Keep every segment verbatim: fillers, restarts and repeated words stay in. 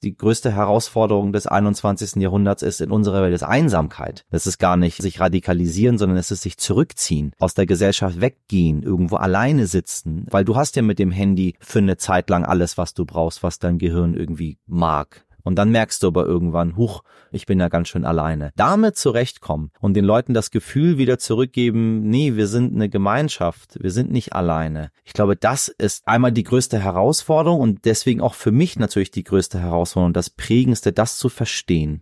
die größte Herausforderung des einundzwanzigsten Jahrhunderts ist in unserer Welt ist Einsamkeit. Das ist gar nicht sich radikalisieren, sondern es ist sich zurückziehen, aus der Gesellschaft weggehen, irgendwo alleine sitzen, weil du hast ja mit dem Handy für eine Zeit lang alles, was du brauchst, was dein Gehirn irgendwie mag. Und dann merkst du aber irgendwann, huch, ich bin ja ganz schön alleine. Damit zurechtkommen und den Leuten das Gefühl wieder zurückgeben, nee, wir sind eine Gemeinschaft, wir sind nicht alleine. Ich glaube, das ist einmal die größte Herausforderung und deswegen auch für mich natürlich die größte Herausforderung, das Prägendste, das zu verstehen.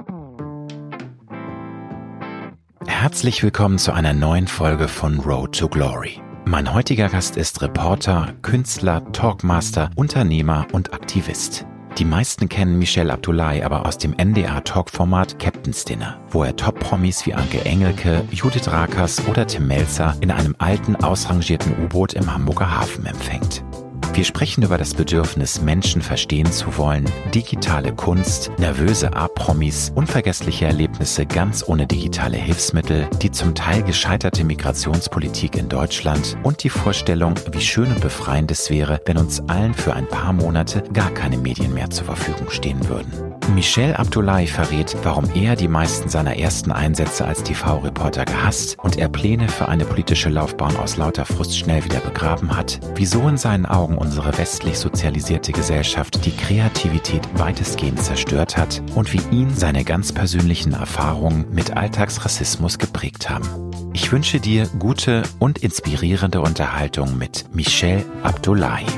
Herzlich willkommen zu einer neuen Folge von Road to Glory. Mein heutiger Gast ist Reporter, Künstler, Talkmaster, Unternehmer und Aktivist. Die meisten kennen Michel Abdullahi aber aus dem N D R-Talkformat Captain's Dinner, wo er Top-Promis wie Anke Engelke, Judith Rakers oder Tim Melzer in einem alten, ausrangierten U-Boot im Hamburger Hafen empfängt. Wir sprechen über das Bedürfnis, Menschen verstehen zu wollen, digitale Kunst, nervöse A-Promis, unvergessliche Erlebnisse ganz ohne digitale Hilfsmittel, die zum Teil gescheiterte Migrationspolitik in Deutschland und die Vorstellung, wie schön und befreiend es wäre, wenn uns allen für ein paar Monate gar keine Medien mehr zur Verfügung stehen würden. Michel Abdullahi verrät, warum er die meisten seiner ersten Einsätze als T V-Reporter gehasst und er Pläne für eine politische Laufbahn aus lauter Frust schnell wieder begraben hat, wieso in seinen Augen unsere westlich sozialisierte Gesellschaft die Kreativität weitestgehend zerstört hat und wie ihn seine ganz persönlichen Erfahrungen mit Alltagsrassismus geprägt haben. Ich wünsche dir gute und inspirierende Unterhaltung mit Michel Abdullahi.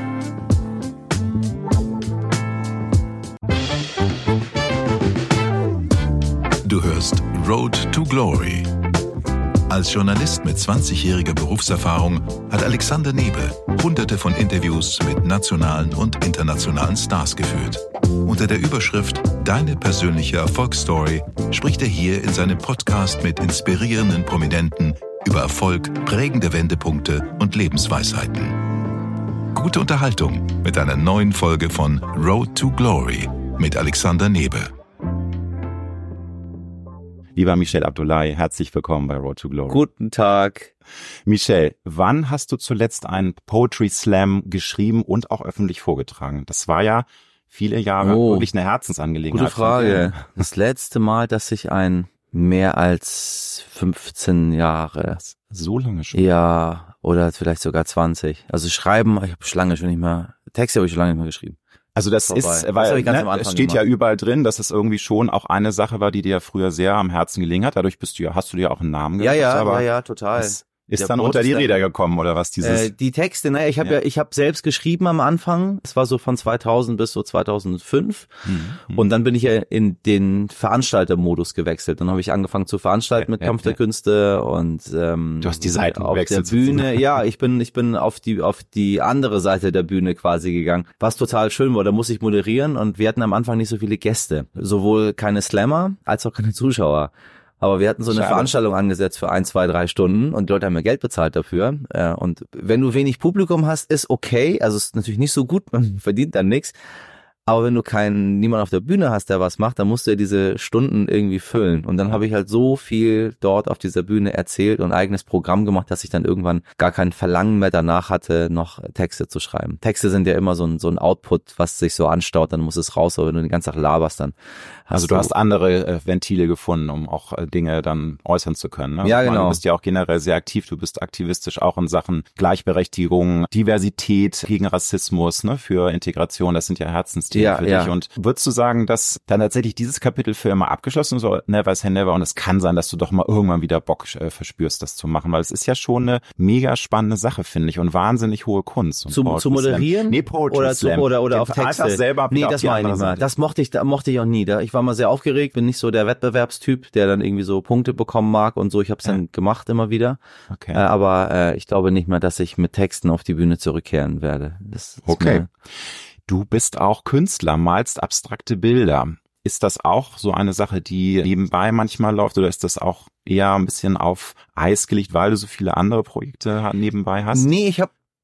Du hörst Road to Glory. Als Journalist mit zwanzigjähriger Berufserfahrung hat Alexander Nebel hunderte von Interviews mit nationalen und internationalen Stars geführt. Unter der Überschrift Deine persönliche Erfolgsstory spricht er hier in seinem Podcast mit inspirierenden Prominenten über Erfolg, prägende Wendepunkte und Lebensweisheiten. Gute Unterhaltung mit einer neuen Folge von Road to Glory mit Alexander Nebel. Lieber Michel Abdullahi, herzlich willkommen bei Road to Glory. Guten Tag. Michel, wann hast du zuletzt einen Poetry Slam geschrieben und auch öffentlich vorgetragen? Das war ja viele Jahre oh, wirklich eine Herzensangelegenheit. Gute Frage. Das letzte Mal, dass ich ein mehr als fünfzehn Jahre. So lange schon? Ja, oder vielleicht sogar zwanzig. Also schreiben, ich habe schon lange schon nicht mehr, Texte habe ich schon lange nicht mehr geschrieben. Also das Vorbei. ist, weil das ne, es steht gemacht. Ja überall drin, dass es irgendwie schon auch eine Sache war, die dir früher sehr am Herzen gelegen hat. Dadurch bist du ja, hast du dir auch einen Namen gegeben. Ja, ja, aber ja, ja, total. Ist Der dann unter die Räder gekommen oder was dieses? Äh, die Texte, naja, ich habe ja. ja, ich habe selbst geschrieben am Anfang. Es war so von zweitausend bis so zweitausendfünf mhm. und dann bin ich ja in den Veranstaltermodus gewechselt. Dann habe ich angefangen zu veranstalten ja, mit ja, Kampf der ja. Künste und ähm, du hast die Seiten auf der Bühne. Ja, ich bin ich bin auf die auf die andere Seite der Bühne quasi gegangen, was total schön war. Da muss ich moderieren und wir hatten am Anfang nicht so viele Gäste, sowohl keine Slammer als auch keine Zuschauer. Aber wir hatten so eine Schade. Veranstaltung angesetzt für ein, zwei, drei Stunden und die Leute haben ja Geld bezahlt dafür. Und wenn du wenig Publikum hast, ist okay. Also ist natürlich nicht so gut, man verdient dann nichts. Aber wenn du keinen, niemand auf der Bühne hast, der was macht, dann musst du ja diese Stunden irgendwie füllen. Und dann habe ich halt so viel dort auf dieser Bühne erzählt und ein eigenes Programm gemacht, dass ich dann irgendwann gar kein Verlangen mehr danach hatte, noch Texte zu schreiben. Texte sind ja immer so ein, so ein Output, was sich so anstaut, dann muss es raus. Aber wenn du den ganzen Tag laberst, dann hast Also du, du hast andere äh, Ventile gefunden, um auch äh, Dinge dann äußern zu können. Ne? Ja, genau. Meine, du bist ja auch generell sehr aktiv, du bist aktivistisch auch in Sachen Gleichberechtigung, Diversität, gegen Rassismus, ne, für Integration, das sind ja Herzensthemen ja, für dich. Ja. Und würdest du sagen, dass dann tatsächlich dieses Kapitel für immer abgeschlossen ist, so never say never, und es kann sein, dass du doch mal irgendwann wieder Bock äh, verspürst, das zu machen, weil es ist ja schon eine mega spannende Sache, finde ich, und wahnsinnig hohe Kunst. Und zu, zu moderieren? Nee, Poetry oder, Slam. Zu, oder, oder auf Texte? Selber nee, das war ich nicht mal. Das mochte ich, da mochte ich auch nie. Da, ich war mal sehr aufgeregt, bin nicht so der Wettbewerbstyp, der dann irgendwie so Punkte bekommen mag und so. Ich habe es ja. dann gemacht immer wieder. Okay. Äh, aber äh, ich glaube nicht mehr, dass ich mit Texten auf die Bühne zurückkehren werde. Das okay. Du bist auch Künstler, malst abstrakte Bilder. Ist das auch so eine Sache, die nebenbei manchmal läuft, oder ist das auch eher ein bisschen auf Eis gelegt, weil du so viele andere Projekte nebenbei hast? Nee, ich habe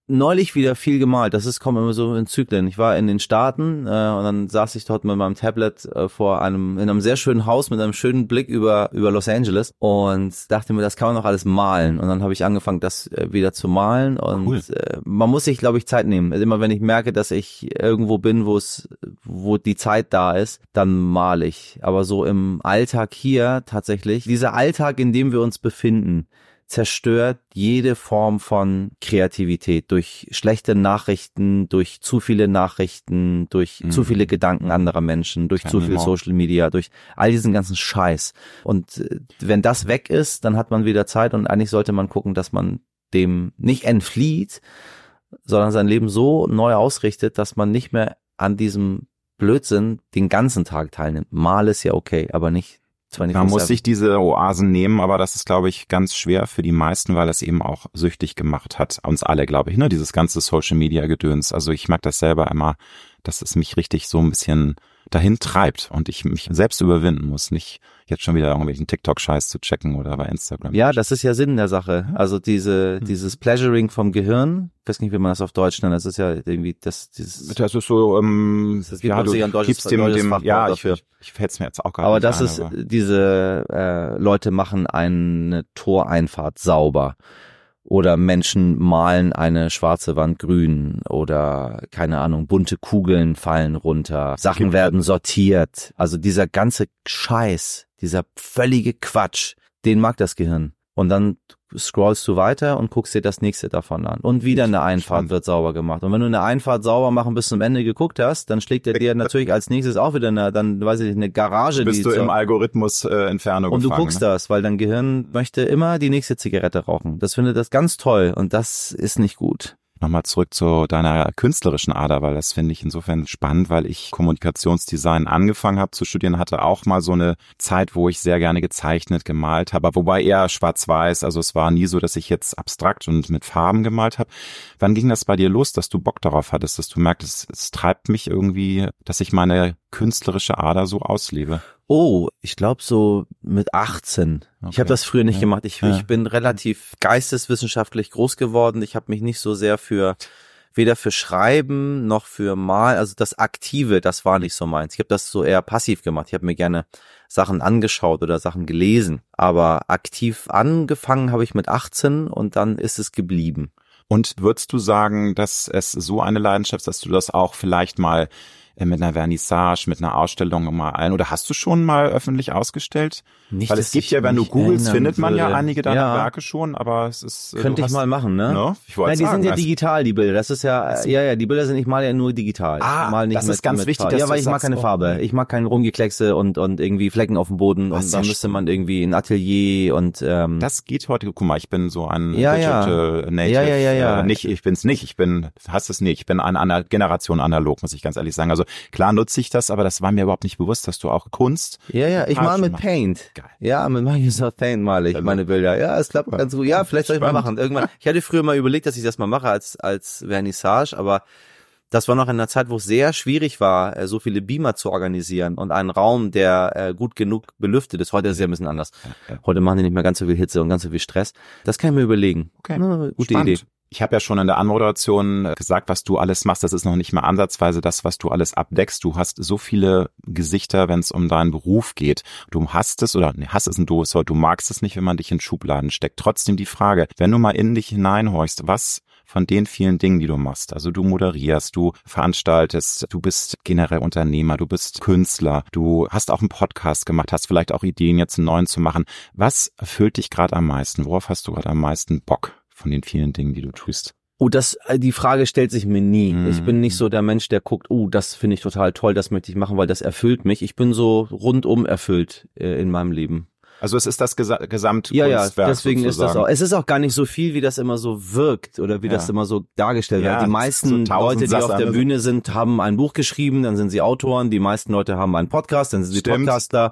neulich wieder viel gemalt. Das ist, kommt immer so in Zyklen. Ich war in den Staaten äh, und dann saß ich dort mit meinem Tablet äh, vor einem, in einem sehr schönen Haus mit einem schönen Blick über über Los Angeles und dachte mir, das kann man noch alles malen. Und dann habe ich angefangen, das äh, wieder zu malen und cool. äh, man muss sich, glaube ich, Zeit nehmen. Also immer wenn ich merke, dass ich irgendwo bin, wo es, wo die Zeit da ist, dann male ich. Aber so im Alltag hier tatsächlich, dieser Alltag, in dem wir uns befinden, zerstört jede Form von Kreativität durch schlechte Nachrichten, durch zu viele Nachrichten, durch mhm. zu viele Gedanken anderer Menschen, durch Keine zu viel Social Media, durch all diesen ganzen Scheiß. Und wenn das weg ist, dann hat man wieder Zeit und eigentlich sollte man gucken, dass man dem nicht entflieht, sondern sein Leben so neu ausrichtet, dass man nicht mehr an diesem Blödsinn den ganzen Tag teilnimmt. Mal ist ja okay, aber nicht Man muss sich diese Oasen nehmen, aber das ist, glaube ich, ganz schwer für die meisten, weil es eben auch süchtig gemacht hat. Uns alle, glaube ich, ne? Dieses ganze Social-Media-Gedöns. Also ich mag das selber immer, dass es mich richtig so ein bisschen dahin treibt und ich mich selbst überwinden muss, nicht jetzt schon wieder irgendwelchen TikTok-Scheiß zu checken oder bei Instagram. Ja, das ist ja Sinn der Sache. Also diese mhm. dieses Pleasuring vom Gehirn, ich weiß nicht, wie man das auf Deutsch nennt, das ist ja irgendwie das dieses das ist so ähm, das gibt ja, du ein deutsches, gibst dem, deutsches dem Fachwort ja, dafür. Ich, ich fällt's mir jetzt auch gerade Aber nicht das ein, ist aber diese äh, Leute machen eine Toreinfahrt sauber. Oder Menschen malen eine schwarze Wand grün oder, keine Ahnung, bunte Kugeln fallen runter, Sachen werden sortiert. Also dieser ganze Scheiß, dieser völlige Quatsch, den mag das Gehirn. Und dann scrollst du weiter und guckst dir das nächste davon an. Und wieder eine Einfahrt wird sauber gemacht. Und wenn du eine Einfahrt sauber machen bis zum Ende geguckt hast, dann schlägt er dir natürlich als nächstes auch wieder eine, dann weiß ich nicht, eine Garage. Bist die du so im Algorithmus äh, Entfernung Und gefangen, du guckst ne? das, weil dein Gehirn möchte immer die nächste Zigarette rauchen. Das findet das ganz toll und das ist nicht gut. Nochmal zurück zu deiner künstlerischen Ader, weil das finde ich insofern spannend, weil ich Kommunikationsdesign angefangen habe zu studieren, hatte auch mal so eine Zeit, wo ich sehr gerne gezeichnet, gemalt habe, wobei eher schwarz-weiß, also es war nie so, dass ich jetzt abstrakt und mit Farben gemalt habe. Wann ging das bei dir los, dass du Bock darauf hattest, dass du merkst, es, es treibt mich irgendwie, dass ich meine künstlerische Ader so auslebe? Oh, ich glaube so mit achtzehn. Okay. Ich habe das früher nicht ja. gemacht. Ich, ja. ich bin relativ geisteswissenschaftlich groß geworden. Ich habe mich nicht so sehr für, weder für Schreiben noch für Mal, also das Aktive, das war nicht so meins. Ich habe das so eher passiv gemacht. Ich habe mir gerne Sachen angeschaut oder Sachen gelesen. Aber aktiv angefangen habe ich mit achtzehn und dann ist es geblieben. Und würdest du sagen, dass es so eine Leidenschaft ist, dass du das auch vielleicht mal mit einer Vernissage, mit einer Ausstellung mal ein, oder hast du schon mal öffentlich ausgestellt? Nicht, Weil es gibt ja, wenn du googelst, findet man ja einige deiner ja. Werke schon, aber es ist... Könnte ich hast, mal machen, ne? No? Ich wollte Nein, die sagen, sind ja digital, die Bilder. Das ist ja, also, ja, ja, die Bilder sind, ich mal ja nur digital. Ah, ich mal nicht das mit, ist ganz mit wichtig, Farbe. dass Ja, weil du ich mag sagst, keine oh, Farbe. Ich mag kein Rumgekleckse und, und irgendwie Flecken auf dem Boden und dann ja müsste man irgendwie ein Atelier und, ähm, das geht heute, guck mal, ich bin so ein ja, Digital ja. Native. Ja, ja, ja, ja. Äh, nicht, ich bin's nicht, ich bin, hast es nicht, ich bin eine, eine Generation analog, muss ich ganz ehrlich sagen. Also klar nutze ich das, aber das war mir überhaupt nicht bewusst, dass du auch Kunst. Ja, ja, ich mal mit machst. Paint. Geil. Ja, mit Microsoft Paint male ich also, meine Bilder. Ja, es klappt ja. ganz gut. Ja, vielleicht soll ich mal machen. Irgendwann. Ich hatte früher mal überlegt, dass ich das mal mache als als Vernissage, aber das war noch in einer Zeit, wo es sehr schwierig war, so viele Beamer zu organisieren und einen Raum, der gut genug belüftet ist. Heute ist es ja ein bisschen anders. Ja, ja. Heute machen die nicht mehr ganz so viel Hitze und ganz so viel Stress. Das kann ich mir überlegen. Okay. Na, gute Spannend. Idee. Ich habe ja schon in der Anmoderation gesagt, was du alles machst. Das ist noch nicht mal ansatzweise das, was du alles abdeckst. Du hast so viele Gesichter, wenn es um deinen Beruf geht. Du hast es, oder nee, hast es ein doofes Wort, du magst es nicht, wenn man dich in Schubladen steckt. Trotzdem die Frage, wenn du mal in dich hineinhorchst, was von den vielen Dingen, die du machst, also du moderierst, du veranstaltest, du bist generell Unternehmer, du bist Künstler, du hast auch einen Podcast gemacht, hast vielleicht auch Ideen, jetzt einen neuen zu machen. Was erfüllt dich gerade am meisten? Worauf hast du gerade am meisten Bock von den vielen Dingen, die du tust? Oh, das, die Frage stellt sich mir nie. Mm. Ich bin nicht so der Mensch, der guckt, oh, das finde ich total toll, das möchte ich machen, weil das erfüllt mich. Ich bin so rundum erfüllt äh, in meinem Leben. Also es ist das Gesa- Gesamtkunstwerk. Ja, ja, deswegen sozusagen. ist das auch. Es ist auch gar nicht so viel, wie das immer so wirkt oder wie ja. das immer so dargestellt ja, wird. Die meisten so Leute, die Sasser, auf der also. Bühne sind, haben ein Buch geschrieben, dann sind sie Autoren. Die meisten Leute haben einen Podcast, dann sind sie Stimmt. Podcaster.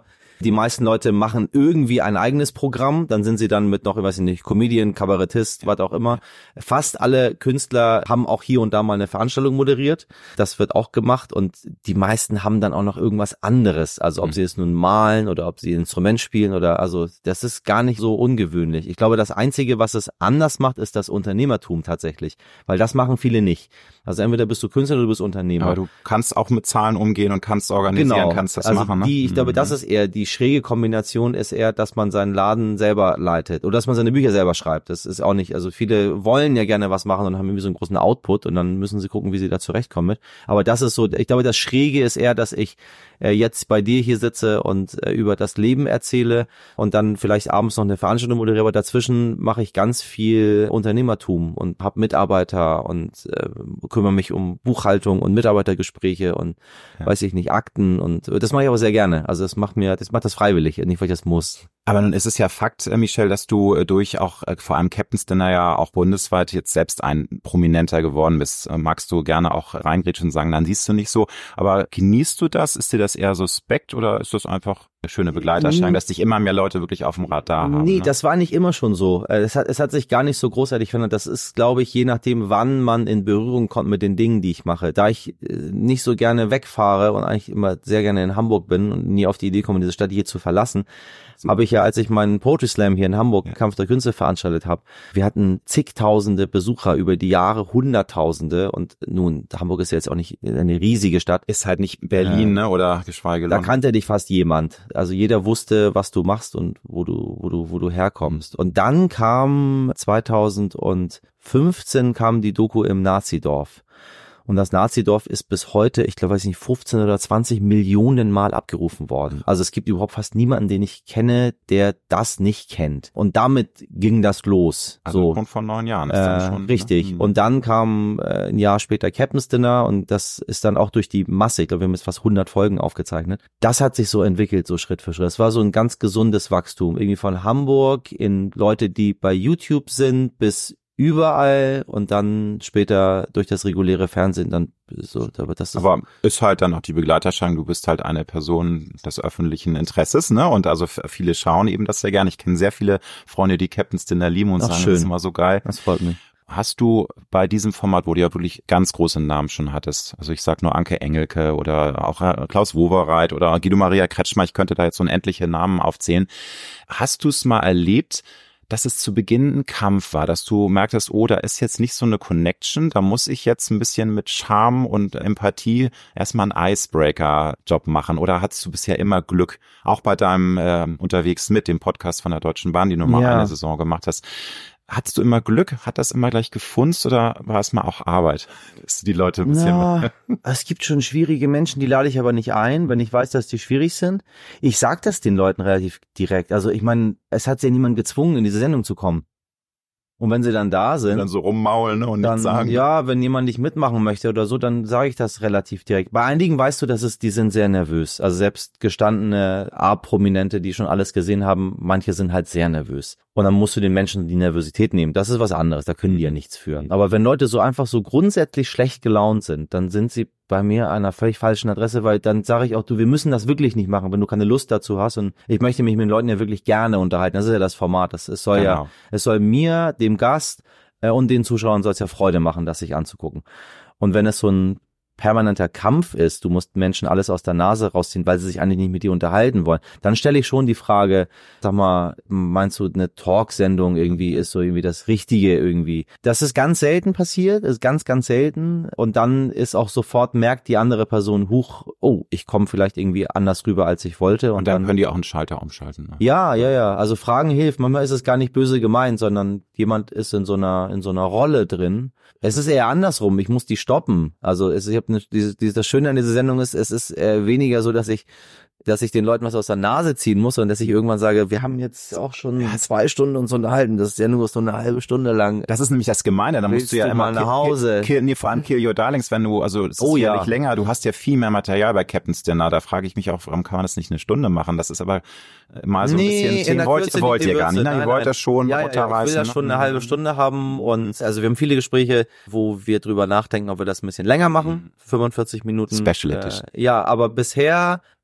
Die meisten Leute machen irgendwie ein eigenes Programm, dann sind sie dann mit noch, ich weiß nicht, Comedian, Kabarettist, was auch immer. Fast alle Künstler haben auch hier und da mal eine Veranstaltung moderiert. Das wird auch gemacht und die meisten haben dann auch noch irgendwas anderes. Also ob mhm. sie es nun malen oder ob sie ein Instrument spielen oder, also das ist gar nicht so ungewöhnlich. Ich glaube, das Einzige, was es anders macht, ist das Unternehmertum tatsächlich, weil das machen viele nicht. Also entweder bist du Künstler oder du bist Unternehmer. Aber du kannst auch mit Zahlen umgehen und kannst organisieren, genau. kannst das also machen. Ne? Die, ich glaube, mhm. das ist eher, die schräge Kombination ist eher, dass man seinen Laden selber leitet oder dass man seine Bücher selber schreibt. Das ist auch nicht, also viele wollen ja gerne was machen und haben irgendwie so einen großen Output und dann müssen sie gucken, wie sie da zurechtkommen mit. Aber das ist so, ich glaube, das Schräge ist eher, dass ich äh, jetzt bei dir hier sitze und äh, über das Leben erzähle und dann vielleicht abends noch eine Veranstaltung moderiere, aber dazwischen mache ich ganz viel Unternehmertum und habe Mitarbeiter und äh, kümmere mich um Buchhaltung und Mitarbeitergespräche und ja. weiß ich nicht, Akten und das mache ich aber sehr gerne. Also das macht mir, das macht das freiwillig, nicht weil ich das muss. Aber nun ist es ja Fakt, Michel, dass du durch auch vor allem Captain's Dinner ja auch bundesweit jetzt selbst ein Prominenter geworden bist. Magst du gerne auch reingrätschen und sagen, dann siehst du nicht so. Aber genießt du das? Ist dir das eher suspekt oder ist das einfach eine schöne Begleiterscheinung, dass dich immer mehr Leute wirklich auf dem Radar haben? Nee, ne? das war nicht immer schon so. Es hat, es hat sich gar nicht so großartig verändert. Das ist, glaube ich, je nachdem, wann man in Berührung kommt mit den Dingen, die ich mache. Da ich nicht so gerne wegfahre und eigentlich immer sehr gerne in Hamburg bin und nie auf die Idee komme, diese Stadt hier zu verlassen, habe ich ja, als ich meinen Poetry Slam hier in Hamburg, ja. Kampf der Künste, veranstaltet habe, wir hatten zigtausende Besucher über die Jahre, hunderttausende und nun, Hamburg ist ja jetzt auch nicht eine riesige Stadt. Ist halt nicht Berlin, äh, ne, oder geschweige Da kannte dich fast jemand. Also jeder wusste, was du machst und wo du, wo du, wo du herkommst. Und dann kam zweitausendfünfzehn kam die Doku im Nazidorf. Und das Nazidorf ist bis heute, ich glaube, weiß nicht, fünfzehn oder zwanzig Millionen Mal abgerufen worden. Also es gibt überhaupt fast niemanden, den ich kenne, der das nicht kennt. Und damit ging das los. Also so von neun Jahren ist äh, dann schon. Richtig. Ne? Und dann kam äh, ein Jahr später Captain's Dinner und das ist dann auch durch die Masse, ich glaube, wir haben jetzt fast hundert Folgen aufgezeichnet. Das hat sich so entwickelt, so Schritt für Schritt. Es war so ein ganz gesundes Wachstum. Irgendwie von Hamburg in Leute, die bei YouTube sind, bis überall und dann später durch das reguläre Fernsehen dann so, aber das ist aber ist halt dann auch die Begleiterscheinung, du bist halt eine Person des öffentlichen Interesses, ne? Und also viele schauen eben das sehr gerne. Ich kenne sehr viele Freunde, die Captain's Dinner lieben und Ach, sagen, schön. das ist immer so geil. Das freut mich. Hast du bei diesem Format, wo du ja wirklich ganz große Namen schon hattest, also ich sag nur Anke Engelke oder auch Klaus Wowereit oder Guido Maria Kretschmer, ich könnte da jetzt unendliche Namen aufzählen. Hast du es mal erlebt, dass es zu Beginn ein Kampf war, dass du merktest, oh, da ist jetzt nicht so eine Connection, da muss ich jetzt ein bisschen mit Charme und Empathie erstmal einen Icebreaker-Job machen, oder hattest du bisher immer Glück, auch bei deinem äh, Unterwegs mit dem Podcast von der Deutschen Bahn, die du mal ja. eine Saison gemacht hast? Hattest du immer Glück? Hat das immer gleich gefunzt oder war es mal auch Arbeit? Dass die Leute ein bisschen Na, es gibt schon schwierige Menschen, die lade ich aber nicht ein, wenn ich weiß, dass die schwierig sind. Ich sag das den Leuten relativ direkt. Also ich meine, es hat ja niemand gezwungen, in diese Sendung zu kommen. Und wenn sie dann da sind, dann so rummaulen, ne, und dann, nichts sagen. Ja, wenn jemand nicht mitmachen möchte oder so, dann sage ich das relativ direkt. Bei einigen weißt du, dass es, die sind sehr nervös. Also selbst gestandene A-Prominente, die schon alles gesehen haben, manche sind halt sehr nervös. Und dann musst du den Menschen die Nervosität nehmen. Das ist was anderes, da können die ja nichts für. Aber wenn Leute so einfach so grundsätzlich schlecht gelaunt sind, dann sind sie bei mir an einer völlig falschen Adresse, weil dann sage ich auch, du, wir müssen das wirklich nicht machen, wenn du keine Lust dazu hast. Und ich möchte mich mit den Leuten ja wirklich gerne unterhalten. Das ist ja das Format. Das, es soll genau. ja, es soll mir, dem Gast äh, und den Zuschauern soll es ja Freude machen, das sich anzugucken. Und wenn es so ein permanenter Kampf ist, du musst Menschen alles aus der Nase rausziehen, weil sie sich eigentlich nicht mit dir unterhalten wollen, dann stelle ich schon die Frage, sag mal, meinst du, eine Talksendung irgendwie ist so irgendwie das Richtige irgendwie? Das ist ganz selten passiert, ist ganz, ganz selten, und dann ist auch sofort, merkt die andere Person, huch, oh, ich komme vielleicht irgendwie anders rüber, als ich wollte. Und, und dann, dann können die auch einen Schalter umschalten. Ne? Ja, ja, ja, also Fragen hilft, manchmal ist es gar nicht böse gemeint, sondern jemand ist in so einer, in so einer Rolle drin. Es ist eher andersrum, ich muss die stoppen. Also es, ich habe eine, diese, diese, das Schöne an dieser Sendung ist, es ist äh, weniger so, dass ich dass ich den Leuten was aus der Nase ziehen muss und dass ich irgendwann sage, wir haben jetzt auch schon ja, zwei Stunden uns unterhalten, das ist ja nur so eine halbe Stunde lang. Das ist nämlich das Gemeine, da musst du ja du immer nach Hause. Kill, kill, nee, vor allem Kill Your Darlings, wenn du, also das oh, ist ja ja nicht länger, du hast ja viel mehr Material bei Captain's Dinner, da frage ich mich auch, warum kann man das nicht eine Stunde machen, das ist aber mal so ein nee, bisschen, Themen wollt, wollt ihr gar nicht, ne? Ihr wollt das schon ja, runterreißen. Ja, ich will das schon eine halbe Stunde haben, und also wir haben viele Gespräche, wo wir drüber nachdenken, ob wir das ein bisschen länger machen, fünfundvierzig Minuten. Special Edition. Äh, ja, aber bisher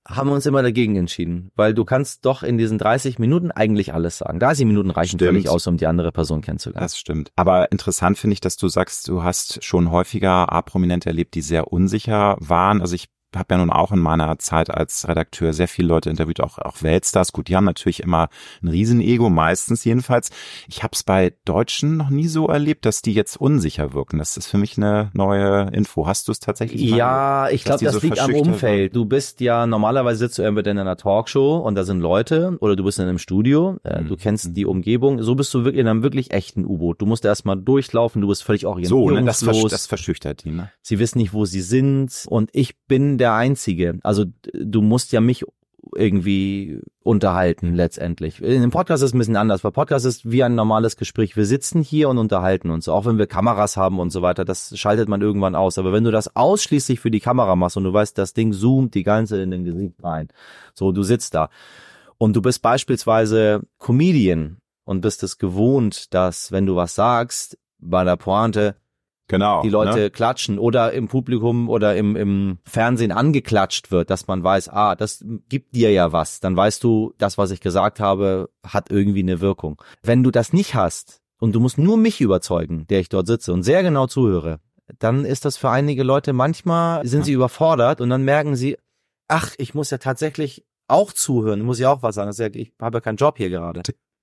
haben wir uns immer dagegen entschieden, weil du kannst doch in diesen dreißig Minuten eigentlich alles sagen. dreißig Minuten reichen völlig aus, um die andere Person kennenzulernen. Das stimmt. Aber interessant finde ich, dass du sagst, du hast schon häufiger A-Prominente erlebt, die sehr unsicher waren. Also ich habe ja nun auch in meiner Zeit als Redakteur sehr viele Leute interviewt, auch auch Weltstars. Gut, die haben natürlich immer ein Riesenego, meistens jedenfalls. Ich habe es bei Deutschen noch nie so erlebt, dass die jetzt unsicher wirken. Das ist für mich eine neue Info. Hast du es tatsächlich mal Ja, erlebt, ich glaube, das so liegt am Umfeld. Du bist ja, normalerweise sitzt du entweder in einer Talkshow und da sind Leute oder du bist in einem Studio, äh, mhm. du kennst die Umgebung. So bist du wirklich in einem wirklich echten U-Boot. Du musst erstmal durchlaufen, du bist völlig orientierungslos. So, ne, das, versch- das verschüchtert die, ne? Sie wissen nicht, wo sie sind und ich bin der Einzige. Also du musst ja mich irgendwie unterhalten letztendlich. In dem Podcast ist es ein bisschen anders, weil Podcast ist wie ein normales Gespräch. Wir sitzen hier und unterhalten uns, auch wenn wir Kameras haben und so weiter, das schaltet man irgendwann aus. Aber wenn du das ausschließlich für die Kamera machst und du weißt, das Ding zoomt die ganze in den Gesicht rein, so, du sitzt da und du bist beispielsweise Comedian und bist es gewohnt, dass wenn du was sagst, bei der Pointe Genau, die Leute ne? klatschen oder im Publikum oder im, im Fernsehen angeklatscht wird, dass man weiß, ah, das gibt dir ja was. Dann weißt du, das, was ich gesagt habe, hat irgendwie eine Wirkung. Wenn du das nicht hast und du musst nur mich überzeugen, der ich dort sitze und sehr genau zuhöre, dann ist das für einige Leute, manchmal sind sie überfordert und dann merken sie, ach, ich muss ja tatsächlich auch zuhören, muss ja auch was sagen. Ich habe ja keinen Job hier gerade.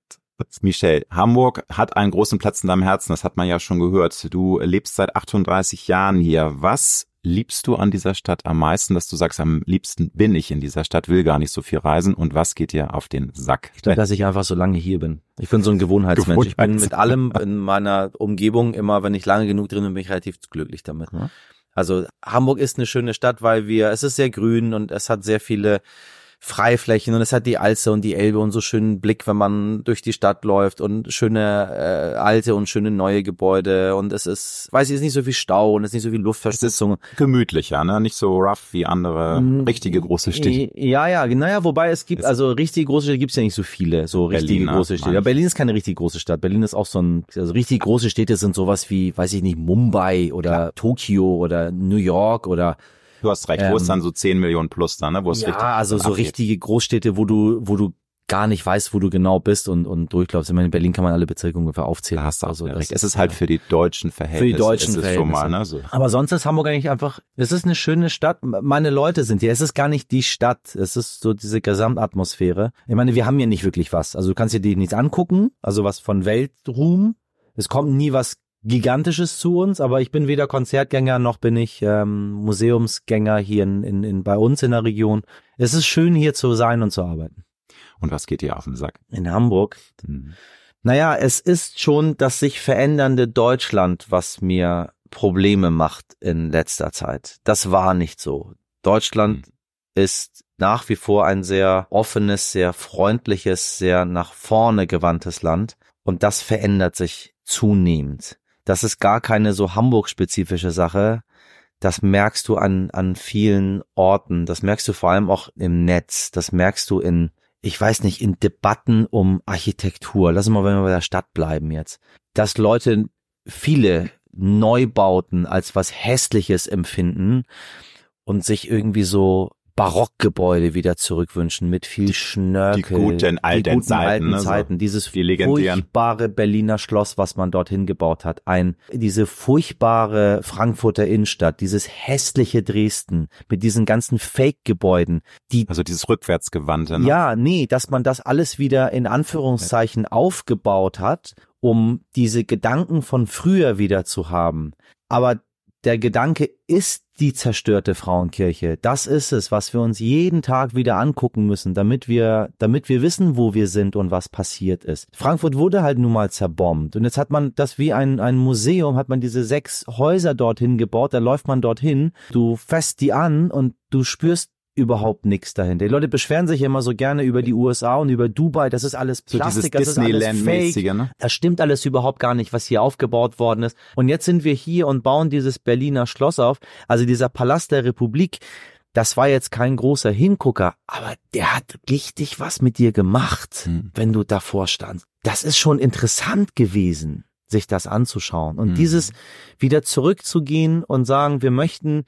Michel, Hamburg hat einen großen Platz in deinem Herzen, das hat man ja schon gehört. Du lebst seit achtunddreißig Jahren hier. Was liebst du an dieser Stadt am meisten, dass du sagst, am liebsten bin ich in dieser Stadt, will gar nicht so viel reisen, und was geht dir auf den Sack? Ich glaube, dass ich einfach so lange hier bin. Ich bin so ein Gewohnheitsmensch. Ich bin mit allem in meiner Umgebung immer, wenn ich lange genug drin bin, bin ich relativ glücklich damit. Also Hamburg ist eine schöne Stadt, weil wir, es ist sehr grün und es hat sehr viele Freiflächen und es hat die Alster und die Elbe und so schönen Blick, wenn man durch die Stadt läuft und schöne äh, alte und schöne neue Gebäude und es ist, weiß ich, es ist nicht so viel Stau und es ist nicht so viel Luftverschmutzung. Es ist gemütlicher, ne? Nicht so rough wie andere mm, richtige große Städte. Ja, ja, naja, wobei es gibt, also richtige große Städte gibt es ja nicht so viele, so Berlin, richtige große Städte. Ja, Berlin ist keine richtig große Stadt. Berlin ist auch so ein, also richtig große Städte sind sowas wie, weiß ich nicht, Mumbai oder Klar. Tokio oder New York oder Du hast recht, ähm, wo ist dann so zehn Millionen plus da, ne? Wo es ja, richtig also so abgeht. Richtige Großstädte, wo du, wo du gar nicht weißt, wo du genau bist und, und durchläufst. Ich meine, in Berlin kann man alle Bezirke ungefähr aufzählen. Da hast du also also recht. Es ist halt für die deutschen Verhältnisse. Für die deutschen ist es Verhältnisse. Schon mal, ne? So. Aber sonst ist Hamburg eigentlich einfach, es ist eine schöne Stadt. Meine Leute sind hier. Es ist gar nicht die Stadt. Es ist so diese Gesamtatmosphäre. Ich meine, wir haben hier nicht wirklich was. Also du kannst dir die nichts angucken. Also was von Weltruhm. Es kommt nie was Gigantisches zu uns, aber ich bin weder Konzertgänger noch bin ich ähm, Museumsgänger hier in, in, in bei uns in der Region. Es ist schön, hier zu sein und zu arbeiten. Und was geht dir auf den Sack? In Hamburg? Mhm. Naja, es ist schon das sich verändernde Deutschland, was mir Probleme macht in letzter Zeit. Das war nicht so. Deutschland mhm. ist nach wie vor ein sehr offenes, sehr freundliches, sehr nach vorne gewandtes Land und das verändert sich zunehmend. Das ist gar keine so Hamburg-spezifische Sache. Das merkst du an an vielen Orten. Das merkst du vor allem auch im Netz. Das merkst du in, ich weiß nicht, in Debatten um Architektur. Lass uns mal, wenn wir bei der Stadt bleiben jetzt. Dass Leute viele Neubauten als was Hässliches empfinden und sich irgendwie so Barockgebäude wieder zurückwünschen mit viel Schnörkel. Die guten alten, die guten Zeiten, alten ne, Zeiten. So dieses die legendären. Furchtbare Berliner Schloss, was man dorthin gebaut hat. Ein, diese furchtbare Frankfurter Innenstadt, dieses hässliche Dresden mit diesen ganzen Fake-Gebäuden. Die, also dieses Rückwärtsgewandte. Ne? Ja, nee, dass man das alles wieder in Anführungszeichen ja. aufgebaut hat, um diese Gedanken von früher wieder zu haben. Aber der Gedanke ist die zerstörte Frauenkirche. Das ist es, was wir uns jeden Tag wieder angucken müssen, damit wir, damit wir wissen, wo wir sind und was passiert ist. Frankfurt wurde halt nun mal zerbombt. Und jetzt hat man das wie ein, ein Museum, hat man diese sechs Häuser dorthin gebaut, da läuft man dorthin, du fässt die an und du spürst überhaupt nichts dahinter. Die Leute beschweren sich immer so gerne über die U S A und über Dubai, das ist alles Plastik, so das ist alles Fake. Ne? Das stimmt alles überhaupt gar nicht, was hier aufgebaut worden ist. Und jetzt sind wir hier und bauen dieses Berliner Schloss auf. Also dieser Palast der Republik, das war jetzt kein großer Hingucker, aber der hat richtig was mit dir gemacht, hm. wenn du davor standst. Das ist schon interessant gewesen, sich das anzuschauen. Und hm. dieses wieder zurückzugehen und sagen, wir möchten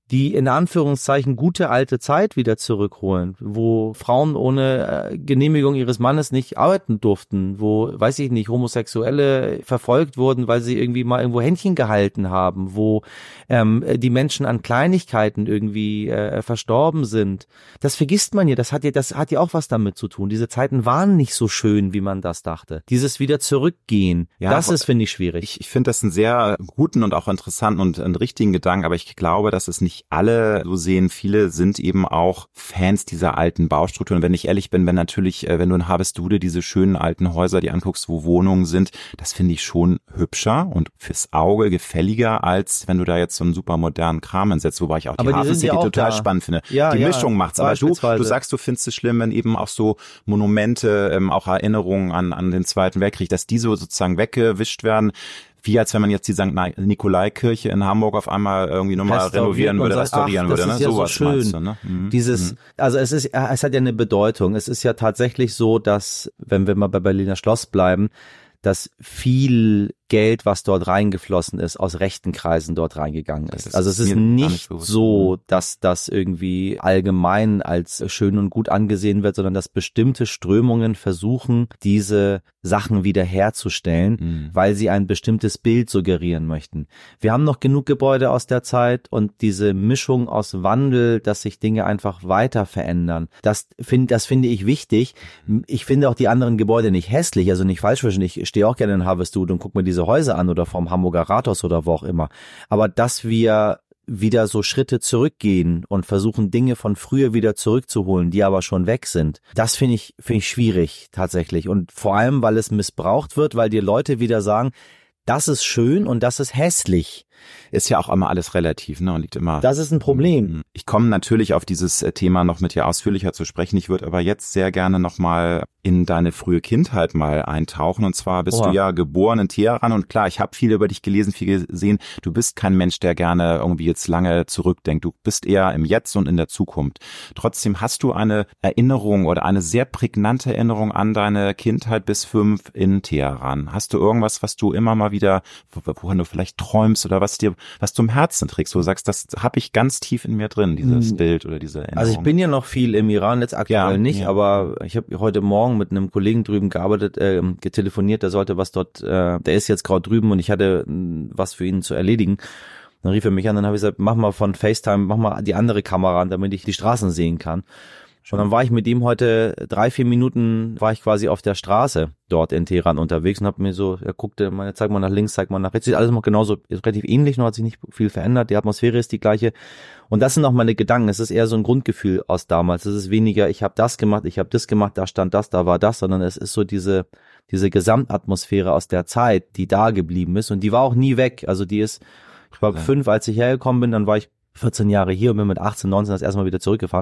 die in Anführungszeichen gute alte Zeit wieder zurückholen, wo Frauen ohne äh, Genehmigung ihres Mannes nicht arbeiten durften, wo, weiß ich nicht, Homosexuelle verfolgt wurden, weil sie irgendwie mal irgendwo Händchen gehalten haben, wo ähm, die Menschen an Kleinigkeiten irgendwie äh, verstorben sind. Das vergisst man ja, das hat ja, das hat ja auch was damit zu tun. Diese Zeiten waren nicht so schön, wie man das dachte. Dieses wieder zurückgehen, ja, das ist, finde ich, schwierig. Ich, ich finde das einen sehr guten und auch interessanten und einen richtigen Gedanken, aber ich glaube, dass es nicht alle so sehen. Viele sind eben auch Fans dieser alten Baustrukturen. Wenn ich ehrlich bin, wenn natürlich, wenn du in Harvestehude diese schönen alten Häuser, die anguckst, wo Wohnungen sind, das finde ich schon hübscher und fürs Auge gefälliger, als wenn du da jetzt so einen super modernen Kram hinsetzt, wobei ich auch die Hafen City ja total da. spannend finde. Ja, die ja, Mischung macht's. Aber du, du sagst, du findest es schlimm, wenn eben auch so Monumente, ähm, auch Erinnerungen an, an den Zweiten Weltkrieg, dass die so sozusagen weggewischt werden. Wie als wenn man jetzt die Sankt Nikolai-Kirche in Hamburg auf einmal irgendwie nochmal renovieren würde, sagt, restaurieren ach, würde. Das ne? ist ja Sowas so schön. Du, ne? Mhm. Dieses, also es ist, es hat ja eine Bedeutung. Es ist ja tatsächlich so, dass, wenn wir mal bei Berliner Schloss bleiben, dass viel Geld, was dort reingeflossen ist, aus rechten Kreisen dort reingegangen ist. Also es ist nicht so, dass das irgendwie allgemein als schön und gut angesehen wird, sondern dass bestimmte Strömungen versuchen, diese Sachen wiederherzustellen, mhm. weil sie ein bestimmtes Bild suggerieren möchten. Wir haben noch genug Gebäude aus der Zeit und diese Mischung aus Wandel, dass sich Dinge einfach weiter verändern, das finde das finde ich wichtig. Ich finde auch die anderen Gebäude nicht hässlich, also nicht falsch verstehen. Ich stehe auch gerne in Harvestehude und gucke mir diese Häuser an oder vom Hamburger Rathaus oder wo auch immer. Aber dass wir wieder so Schritte zurückgehen und versuchen, Dinge von früher wieder zurückzuholen, die aber schon weg sind, das finde ich, finde ich schwierig tatsächlich. Und vor allem, weil es missbraucht wird, weil die Leute wieder sagen, das ist schön und das ist hässlich. Ist ja auch immer alles relativ, ne? Und liegt immer. Das ist ein Problem. Ich komme natürlich auf dieses Thema noch mit dir ausführlicher zu sprechen. Ich würde aber jetzt sehr gerne nochmal in deine frühe Kindheit mal eintauchen. Und zwar bist Oha. du ja geboren in Teheran. Und klar, ich habe viel über dich gelesen, viel gesehen. Du bist kein Mensch, der gerne irgendwie jetzt lange zurückdenkt. Du bist eher im Jetzt und in der Zukunft. Trotzdem hast du eine Erinnerung oder eine sehr prägnante Erinnerung an deine Kindheit bis fünf in Teheran. Hast du irgendwas, was du immer mal wieder, woran du vielleicht träumst oder was dir, was du im Herzen trägst, wo du sagst, das habe ich ganz tief in mir drin, dieses hm. Bild oder diese Erinnerung? Also ich bin ja noch viel im Iran, jetzt aktuell ja, nicht, ja. aber ich habe heute Morgen mit einem Kollegen drüben gearbeitet, äh, getelefoniert, der sollte was dort, äh, der ist jetzt gerade drüben und ich hatte äh, was für ihn zu erledigen. Dann rief er mich an, dann habe ich gesagt, mach mal von FaceTime, mach mal die andere Kamera an, damit ich die Straßen sehen kann. Und dann war ich mit ihm heute drei, vier Minuten, war ich quasi auf der Straße dort in Teheran unterwegs und habe mir so, er guckte, mal, zeig mal nach links, zeig mal nach rechts, ist alles noch genauso, ist relativ ähnlich, noch hat sich nicht viel verändert, die Atmosphäre ist die gleiche. Und das sind auch meine Gedanken, es ist eher so ein Grundgefühl aus damals, es ist weniger, ich habe das gemacht, ich habe das gemacht, da stand das, da war das, sondern es ist so diese diese Gesamtatmosphäre aus der Zeit, die da geblieben ist und die war auch nie weg, also die ist, ich war ja. fünf, als ich hergekommen bin, dann war ich vierzehn Jahre hier und bin mit achtzehn, neunzehn das erste Mal wieder zurückgefahren.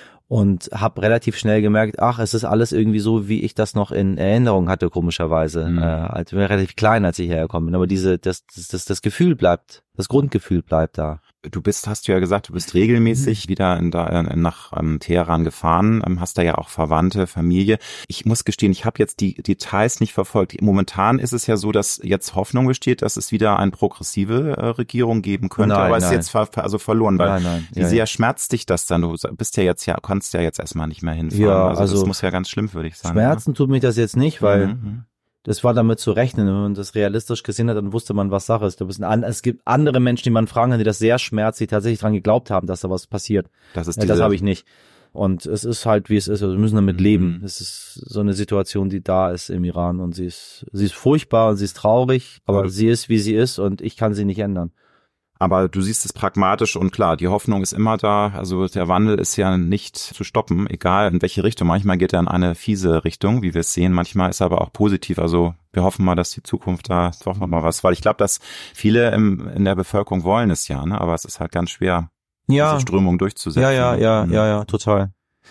Und habe relativ schnell gemerkt, ach, es ist alles irgendwie so, wie ich das noch in Erinnerung hatte, komischerweise. Mhm. Äh, als ich war relativ klein, als ich hergekommen bin. Aber diese, das, das, das, das Gefühl bleibt, das Grundgefühl bleibt da. Du bist, hast du ja gesagt, du bist regelmäßig mhm. wieder in da, nach ähm, Teheran gefahren, ähm, hast da ja auch Verwandte, Familie. Ich muss gestehen, ich habe jetzt die Details nicht verfolgt. Momentan ist es ja so, dass jetzt Hoffnung besteht, dass es wieder eine progressive äh, Regierung geben könnte, nein, aber es nein. ist jetzt ver, also verloren. Weil nein, nein. Wie ja, sehr ja. schmerzt dich das dann? Du bist ja jetzt ja, kannst ja jetzt erstmal nicht mehr hinfahren. Ja, also, also das muss ja ganz schlimm für dich sein. Schmerzen ne? tut mich das jetzt nicht, weil mhm. das war damit zu rechnen. Wenn man das realistisch gesehen hat, dann wusste man, was Sache ist. Es gibt andere Menschen, die man fragen kann, die das sehr schmerzt, die tatsächlich dran geglaubt haben, dass da was passiert. Das ist ja, das habe ich nicht. Und es ist halt, wie es ist. Also wir müssen damit mhm. leben. Es ist so eine Situation, die da ist im Iran. Und sie ist, sie ist furchtbar und sie ist traurig, aber ja. sie ist, wie sie ist und ich kann sie nicht ändern. Aber du siehst es pragmatisch und klar, die Hoffnung ist immer da. Also der Wandel ist ja nicht zu stoppen, egal in welche Richtung. Manchmal geht er in eine fiese Richtung, wie wir es sehen. Manchmal ist er aber auch positiv. Also wir hoffen mal, dass die Zukunft da doch noch mal was, weil ich glaube, dass viele im, in der Bevölkerung wollen es ja, ne? Aber es ist halt ganz schwer, ja. diese Strömung durchzusetzen. Ja, ja, ja, ja, ja, total.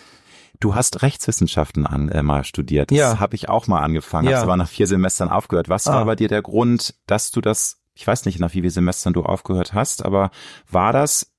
Du hast Rechtswissenschaften an, äh, mal studiert. Das ja. habe ich auch mal angefangen, ja. hast aber nach vier Semestern aufgehört. Was ah. war bei dir der Grund, dass du das, ich weiß nicht, nach wie vielen Semestern du aufgehört hast, aber war das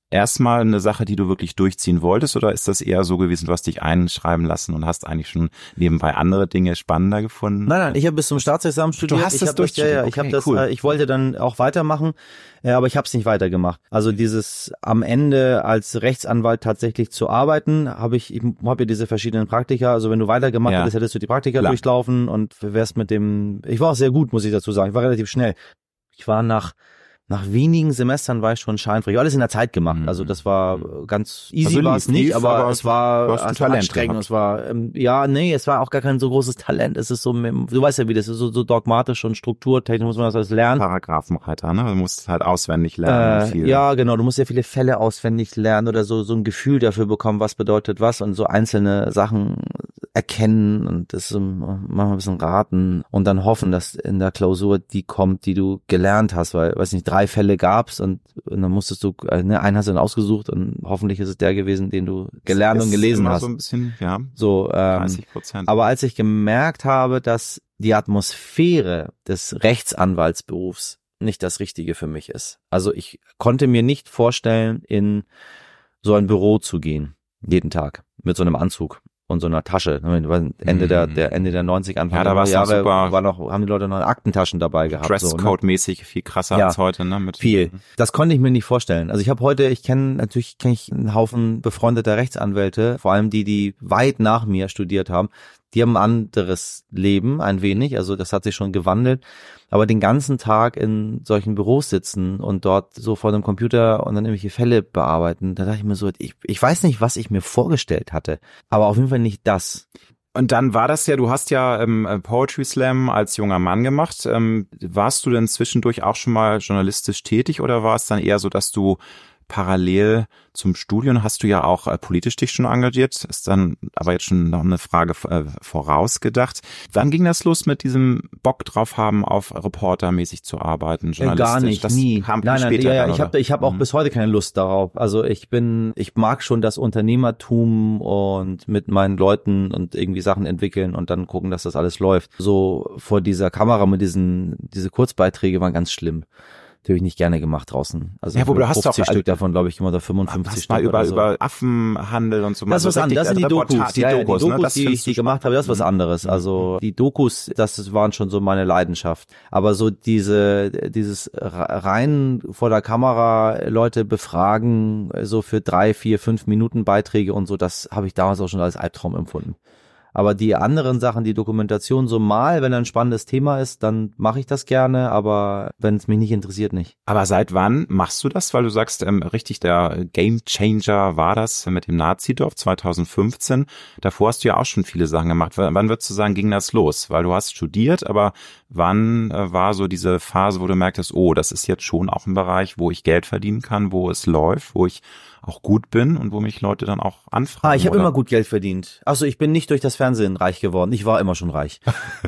erstmal eine Sache, die du wirklich durchziehen wolltest, oder ist das eher so gewesen, du hast dich einschreiben lassen und hast eigentlich schon nebenbei andere Dinge spannender gefunden? Nein, nein, ich habe bis zum Staatsexamen studiert. Du hast ich das durchstudiert? Ja, ja, okay, ich habe das, cool. äh, ich wollte dann auch weitermachen, äh, aber ich habe es nicht weitergemacht. Also dieses am Ende als Rechtsanwalt tatsächlich zu arbeiten, habe ich, ich habe ja diese verschiedenen Praktika. Also wenn du weitergemacht ja. hättest, hättest du die Praktika Klar. durchlaufen und wärst mit dem. Ich war auch sehr gut, muss ich dazu sagen. Ich war relativ schnell. Ich war nach Nach wenigen Semestern war ich schon scheinfrei. Ich habe alles in der Zeit gemacht. Also das war ganz easy, also war es nicht, lief, aber, aber es war also anstrengend. Es war ähm, ja, nee, es war auch gar kein so großes Talent. Es ist so, du weißt ja, wie das ist, so, so dogmatisch und strukturtechnisch muss man das alles lernen. Paragraphenreiter, ne? Du musst halt auswendig lernen. Äh, viel. Ja, genau. Du musst ja viele Fälle auswendig lernen oder so so ein Gefühl dafür bekommen, was bedeutet was und so einzelne Sachen erkennen und das manchmal ein bisschen raten und dann hoffen, dass in der Klausur die kommt, die du gelernt hast, weil, weiß nicht, drei Fälle gab's und, und dann musstest du, ne, einen hast du dann ausgesucht und hoffentlich ist es der gewesen, den du gelernt und gelesen hast. So ein bisschen, ja. So, ähm, dreißig Prozent. Aber als ich gemerkt habe, dass die Atmosphäre des Rechtsanwaltsberufs nicht das Richtige für mich ist. Also ich konnte mir nicht vorstellen, in so ein Büro zu gehen, jeden Tag, mit so einem Anzug und so einer Tasche. Ende der, der Ende der neunzig, Anfang ja, da der Jahre super. war noch, haben die Leute noch Aktentaschen dabei gehabt. Dresscode-mäßig, so, ne? Viel krasser ja, als heute, ne? Mit viel. Das konnte ich mir nicht vorstellen. Also ich habe heute, ich kenne natürlich kenne ich einen Haufen befreundeter Rechtsanwälte, vor allem die, die weit nach mir studiert haben. Die haben ein anderes Leben, ein wenig, also das hat sich schon gewandelt, aber den ganzen Tag in solchen Büros sitzen und dort so vor dem Computer und dann irgendwelche Fälle bearbeiten, da dachte ich mir so, ich, ich weiß nicht, was ich mir vorgestellt hatte, aber auf jeden Fall nicht das. Und dann war das ja, du hast ja ähm, Poetry Slam als junger Mann gemacht, ähm, warst du denn zwischendurch auch schon mal journalistisch tätig oder war es dann eher so, dass du parallel zum Studium hast du ja auch äh, politisch dich schon engagiert, ist dann aber jetzt schon noch eine Frage äh, vorausgedacht. Wann ging das los mit diesem Bock drauf haben, auf reportermäßig zu arbeiten, journalistisch? Gar nicht, das nie. Kam nein, nein, später ja, ja, dann, ich habe ich hab auch mhm. bis heute keine Lust darauf. Also ich bin, ich mag schon das Unternehmertum und mit meinen Leuten und irgendwie Sachen entwickeln und dann gucken, dass das alles läuft. So vor dieser Kamera mit diesen, diese Kurzbeiträge waren ganz schlimm. Die habe ich nicht gerne gemacht draußen. Also ja, wo du hast doch Stück davon, glaube ich, immer da fünfundfünfzig Stück mal über, oder so. über Affenhandel und so. Das ist was anderes. Das sind die Dokus. Die ja, Dokus, die, Dokus, ne? Das die ich die gemacht habe, das ist was anderes. Also die Dokus, das waren schon so meine Leidenschaft. Aber so diese, dieses rein vor der Kamera Leute befragen, so für drei, vier, fünf Minuten Beiträge und so, das habe ich damals auch schon als Albtraum empfunden. Aber die anderen Sachen, die Dokumentation, so mal, wenn ein spannendes Thema ist, dann mache ich das gerne, aber wenn es mich nicht interessiert, nicht. Aber seit wann machst du das? Weil du sagst, ähm, richtig, der Game Changer war das mit dem Nazidorf zweitausendfünfzehn. Davor hast du ja auch schon viele Sachen gemacht. Wann würdest du sagen, ging das los? Weil du hast studiert, aber wann äh, war so diese Phase, wo du merktest, oh, das ist jetzt schon auch ein Bereich, wo ich Geld verdienen kann, wo es läuft, wo ich auch gut bin und wo mich Leute dann auch anfragen. Ah, ich habe immer gut Geld verdient. Also ich bin nicht durch das Fernsehen reich geworden. Ich war immer schon reich.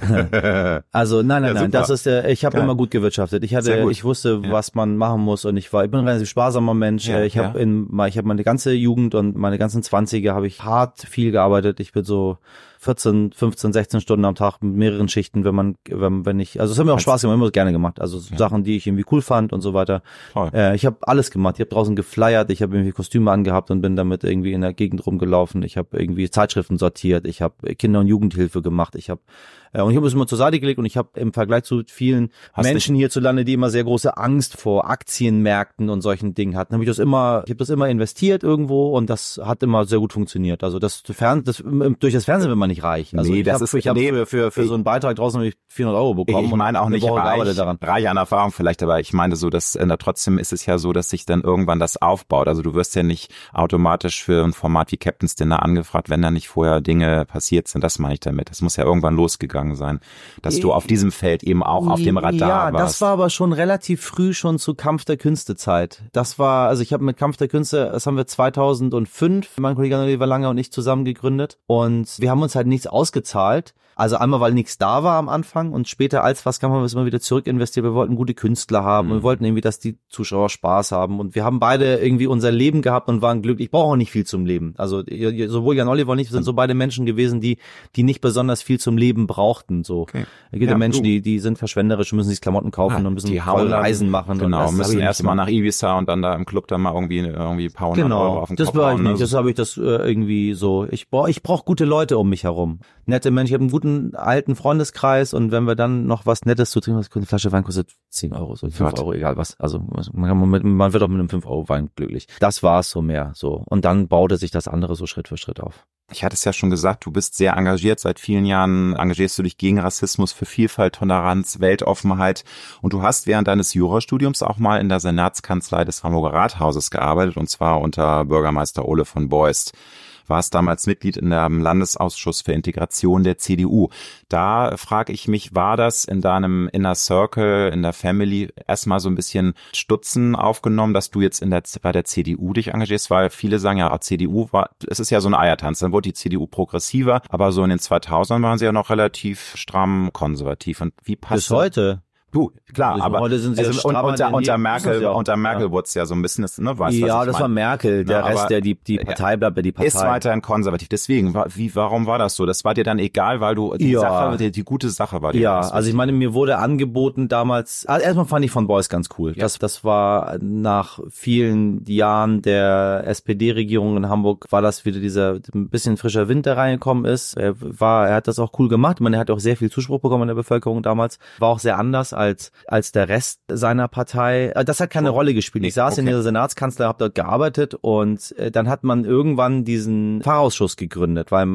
Also nein, nein, ja, nein. Das ist der. Ich habe immer gut gewirtschaftet. Ich hatte, gut. ich wusste, ja. was man machen muss und ich war, ich bin ein relativ sparsamer Mensch. Ja, ich habe ja. in, ich habe meine ganze Jugend und meine ganzen Zwanziger habe ich hart viel gearbeitet. Ich bin so vierzehn, fünfzehn, sechzehn Stunden am Tag mit mehreren Schichten, wenn man, wenn, wenn ich, also es hat mir auch Spaß gemacht, immer gerne gemacht, also ja. Sachen, die ich irgendwie cool fand und so weiter. Äh, ich habe alles gemacht, ich habe draußen geflyert, ich habe irgendwie Kostüme angehabt und bin damit irgendwie in der Gegend rumgelaufen, ich habe irgendwie Zeitschriften sortiert, ich habe Kinder- und Jugendhilfe gemacht, ich habe äh, und ich habe es immer zur Seite gelegt und ich habe im Vergleich zu vielen Hast Menschen hierzulande, die immer sehr große Angst vor Aktienmärkten und solchen Dingen hatten, habe ich das immer, ich habe das immer investiert irgendwo und das hat immer sehr gut funktioniert. Also das, Fern, das durch das Fernsehen wird man nicht reich. Also nee, ich das habe ist, ich hab nee, für, für, für so einen Beitrag draußen vierhundert Euro bekommen. Ich meine auch nicht reich, daran. reich an Erfahrung vielleicht, aber ich meine so, dass äh, trotzdem ist es ja so, dass sich dann irgendwann das aufbaut. Also du wirst ja nicht automatisch für ein Format wie Captain's Dinner angefragt, wenn da nicht vorher Dinge passiert sind. Das meine ich damit. Das muss ja irgendwann losgegangen sein, dass du auf diesem Feld eben auch auf dem Radar ja, warst. Das war aber schon relativ früh schon zu Kampf der Künste Zeit. Das war, also ich habe mit Kampf der Künste, das haben wir zweitausendfünf, mein Kollege Oliver Lange und ich zusammen gegründet und wir haben uns halt nichts ausgezahlt. Also einmal, weil nichts da war am Anfang und später als was kam, haben wir es immer wieder zurück investiert. Wir wollten gute Künstler haben, mhm. wir wollten irgendwie, dass die Zuschauer Spaß haben und wir haben beide irgendwie unser Leben gehabt und waren glücklich. Ich brauche auch nicht viel zum Leben. Also sowohl Jan Oliver und ich sind so beide Menschen gewesen, die die nicht besonders viel zum Leben brauchen. brauchten. So. Okay. Es gibt ja, Menschen, die die sind verschwenderisch, müssen sich Klamotten kaufen ah, und müssen voll Reisen machen. Genau, und müssen erstmal nach Ibiza und dann da im Club dann mal irgendwie irgendwie ein paar hundert genau, Euro auf den das Kopf war hauen. Ich nicht. Das habe ich das äh, irgendwie so. Ich brauche ich brauch gute Leute um mich herum. Nette Menschen. Ich habe einen guten alten Freundeskreis und wenn wir dann noch was Nettes zu trinken, eine Flasche Wein kostet zehn Euro, so fünf Euro, egal was. Also man, kann mit, man wird auch mit einem fünf Euro Wein glücklich. Das war es so mehr. so Und dann baute sich das andere so Schritt für Schritt auf. Ich hatte es ja schon gesagt, du bist sehr engagiert. Seit vielen Jahren engagierst du dich gegen Rassismus, für Vielfalt, Toleranz, Weltoffenheit. Und du hast während deines Jurastudiums auch mal in der Senatskanzlei des Hamburger Rathauses gearbeitet, und zwar unter Bürgermeister Ole von Beust. Warst damals Mitglied in der Landesausschuss für Integration der C D U. Da frage ich mich, war das in deinem Inner Circle, in der Family erstmal so ein bisschen Stutzen aufgenommen, dass du jetzt in der, bei der C D U dich engagierst? Weil viele sagen ja, C D U war, es ist ja so ein Eiertanz, dann wurde die C D U progressiver, aber so in den zweitausendern waren sie ja noch relativ stramm konservativ. Und wie passt Bis heute? Du, klar, also aber heute sind sie also, ja unter, unter Merkel, ja. unter Merkel ja. wurde es ja so ein bisschen, ne, weißt du, ja, was ich das mein? war Merkel, der ja, Rest, aber, der die die Partei bleibt, ja die Partei. Ist weiterhin konservativ. Deswegen, wie, warum war das so? Das war dir dann egal, weil du die ja. Sache, die, die gute Sache war dir. Ja, also ich meine, mir wurde angeboten damals. Also erstmal fand ich von Beust ganz cool. Ja. Das, das war nach vielen Jahren der S P D-Regierung in Hamburg, war das wieder dieser ein bisschen frischer Wind, der reingekommen ist. Er war, er hat das auch cool gemacht. Ich meine, er hat auch sehr viel Zuspruch bekommen in der Bevölkerung damals. War auch sehr anders als als der Rest seiner Partei. Das hat keine oh, Rolle gespielt. Ich saß okay. in der Senatskanzlei, habe dort gearbeitet und äh, dann hat man irgendwann diesen Fachausschuss gegründet, weil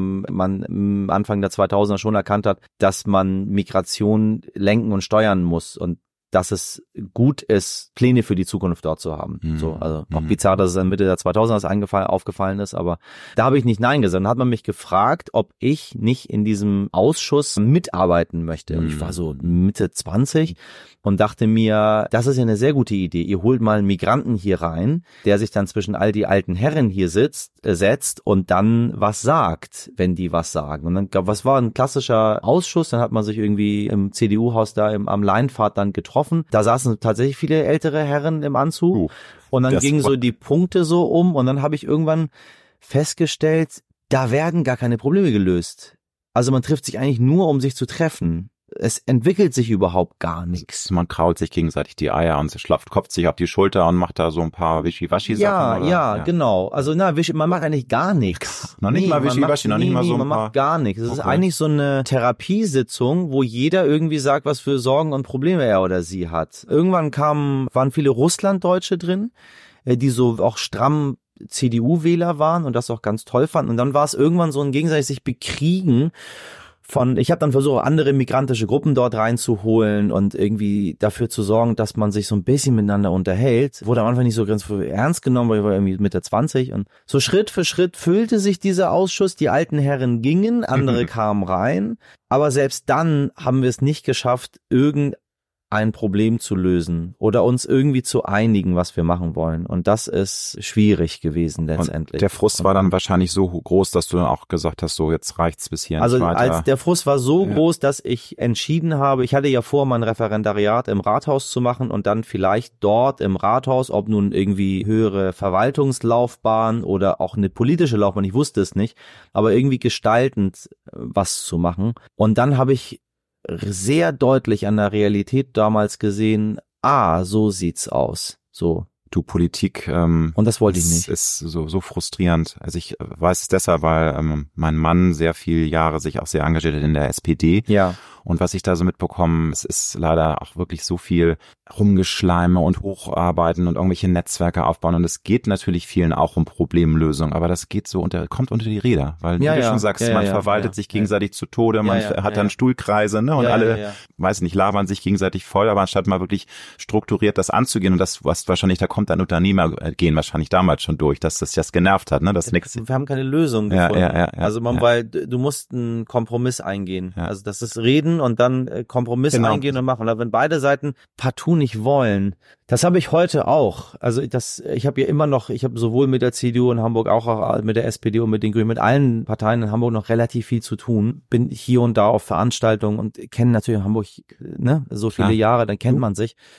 man Anfang der zweitausender schon erkannt hat, dass man Migration lenken und steuern muss und dass es gut ist, Pläne für die Zukunft dort zu haben. Mhm. So, also auch bizarr, dass es dann Mitte der zweitausender eingefallen, aufgefallen ist, aber da habe ich nicht Nein gesagt. Dann hat man mich gefragt, ob ich nicht in diesem Ausschuss mitarbeiten möchte. Mhm. Und ich war so Mitte zwanzig und dachte mir, das ist ja eine sehr gute Idee. Ihr holt mal einen Migranten hier rein, der sich dann zwischen all die alten Herren hier sitzt, äh, setzt und dann was sagt, wenn die was sagen. Und dann, was war ein klassischer Ausschuss? Dann hat man sich irgendwie im C D U-Haus da im, am Leinpfad dann getroffen. Da saßen tatsächlich viele ältere Herren im Anzug uh, und dann gingen so die Punkte so um und dann habe ich irgendwann festgestellt, da werden gar keine Probleme gelöst. Also man trifft sich eigentlich nur, um sich zu treffen. Es entwickelt sich überhaupt gar nichts. Man krault sich gegenseitig die Eier und schlaft, kopft sich auf die Schulter und macht da so ein paar Wischiwaschi-Sachen. Ja, oder? ja, ja, genau. Also na, man macht eigentlich gar nichts. Noch nicht nee, mal Wischiwaschi, noch nicht nee, mal so ein man paar... macht gar nichts. Es okay. ist eigentlich so eine Therapiesitzung, wo jeder irgendwie sagt, was für Sorgen und Probleme er oder sie hat. Irgendwann kamen, waren viele Russlanddeutsche drin, die so auch stramm C D U-Wähler waren und das auch ganz toll fanden. Und dann war es irgendwann so ein gegenseitig sich bekriegen von, ich habe dann versucht, andere migrantische Gruppen dort reinzuholen und irgendwie dafür zu sorgen, dass man sich so ein bisschen miteinander unterhält. Wurde am Anfang nicht so ganz ernst genommen, weil ich war irgendwie Mitte zwanzig und so Schritt für Schritt füllte sich dieser Ausschuss. Die alten Herren gingen, andere kamen rein, aber selbst dann haben wir es nicht geschafft, irgendein ein Problem zu lösen oder uns irgendwie zu einigen, was wir machen wollen. Und das ist schwierig gewesen letztendlich. Und der Frust war dann wahrscheinlich so groß, dass du dann auch gesagt hast, so jetzt reicht's bis hier also nicht weiter. Also als der Frust war so ja. groß, dass ich entschieden habe, ich hatte ja vor, mein Referendariat im Rathaus zu machen und dann vielleicht dort im Rathaus, ob nun irgendwie höhere Verwaltungslaufbahn oder auch eine politische Laufbahn, ich wusste es nicht, aber irgendwie gestaltend was zu machen. Und dann habe ich sehr deutlich an der Realität damals gesehen, ah, so sieht's aus, so. Du, Politik, ähm, und das wollte ich nicht. Ist so, so frustrierend. Also ich weiß es deshalb, weil ähm, mein Mann sehr viele Jahre sich auch sehr engagiert hat in der S P D. Ja. Und was ich da so mitbekomme, es ist leider auch wirklich so viel Rumgeschleime und Hocharbeiten und irgendwelche Netzwerke aufbauen. Und es geht natürlich vielen auch um Problemlösung, aber das geht so unter, kommt unter die Räder, weil ja, wie du ja. schon sagst, ja, man ja, verwaltet ja, sich ja. gegenseitig zu Tode, man ja, ja, hat ja, dann ja. Stuhlkreise, ne? Und ja, alle, ja, ja. weiß nicht, labern sich gegenseitig voll, aber anstatt mal wirklich strukturiert das anzugehen und das, was wahrscheinlich, da kommt ein Unternehmer gehen wahrscheinlich damals schon durch, dass das das genervt hat, ne? Das nix. Wir haben keine Lösung ja, gefunden. Ja, ja, ja, also man, ja. weil du musst einen Kompromiss eingehen. Ja. Also das ist reden und dann äh, Kompromiss genau. eingehen und machen. Aber wenn beide Seiten partout nicht wollen, das habe ich heute auch. Also das, ich habe ja immer noch, ich habe sowohl mit der C D U in Hamburg, auch, auch mit der S P D und mit den Grünen, mit allen Parteien in Hamburg noch relativ viel zu tun. Bin hier und da auf Veranstaltungen und kenne natürlich Hamburg, ne, so viele ja. Jahre, dann kennt man sich.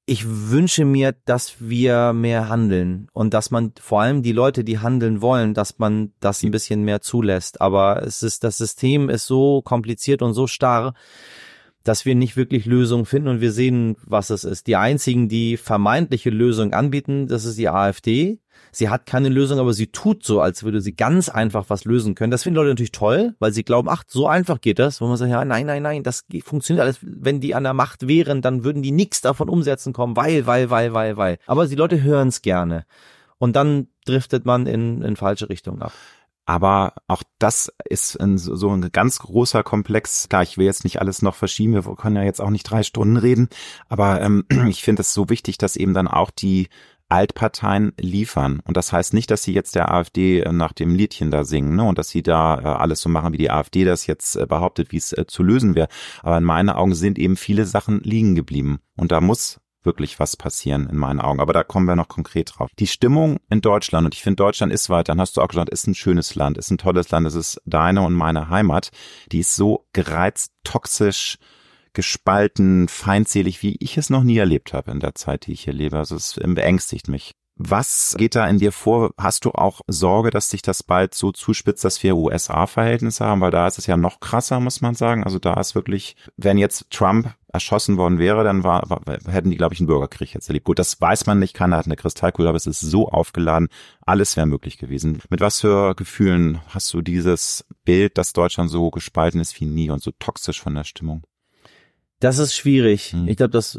Ich wünsche mir, dass wir mehr handeln und dass man vor allem die Leute, die handeln wollen, dass man das ein bisschen mehr zulässt. Aber es ist, das System ist so kompliziert und so starr, dass wir nicht wirklich Lösungen finden und wir sehen, was es ist. Die einzigen, die vermeintliche Lösungen anbieten, das ist die AfD. Sie hat keine Lösung, aber sie tut so, als würde sie ganz einfach was lösen können. Das finden Leute natürlich toll, weil sie glauben, ach, so einfach geht das. Wo man sagt, ja, nein, nein, nein, das funktioniert alles. Wenn die an der Macht wären, dann würden die nichts davon umsetzen kommen, weil, weil, weil, weil, weil. Aber die Leute hören es gerne. Und dann driftet man in, in falsche Richtung ab. Aber auch das ist ein, so ein ganz großer Komplex. Klar, ich will jetzt nicht alles noch verschieben, wir können ja jetzt auch nicht drei Stunden reden, aber ähm, ich finde es so wichtig, dass eben dann auch die Altparteien liefern. Und das heißt nicht, dass sie jetzt der AfD nach dem Liedchen da singen, ne, und dass sie da äh, alles so machen, wie die AfD das jetzt äh, behauptet, wie es äh, zu lösen wäre. Aber in meinen Augen sind eben viele Sachen liegen geblieben. Und da muss wirklich was passieren in meinen Augen. Aber da kommen wir noch konkret drauf. Die Stimmung in Deutschland, und ich finde, Deutschland ist weiter, dann hast du auch gesagt, ist ein schönes Land, ist ein tolles Land, es ist deine und meine Heimat, die ist so gereizt, toxisch, gespalten, feindselig, wie ich es noch nie erlebt habe in der Zeit, die ich hier lebe. Also es beängstigt mich. Was geht da in dir vor? Hast du auch Sorge, dass sich das bald so zuspitzt, dass wir U S A-Verhältnisse haben? Weil da ist es ja noch krasser, muss man sagen. Also da ist wirklich, wenn jetzt Trump erschossen worden wäre, dann war, war, hätten die, glaube ich, einen Bürgerkrieg jetzt erlebt. Gut, das weiß man nicht, keiner hat eine Kristallkugel, aber es ist so aufgeladen, alles wäre möglich gewesen. Mit was für Gefühlen hast du dieses Bild, dass Deutschland so gespalten ist wie nie und so toxisch von der Stimmung? Das ist schwierig. Hm. Ich glaube, das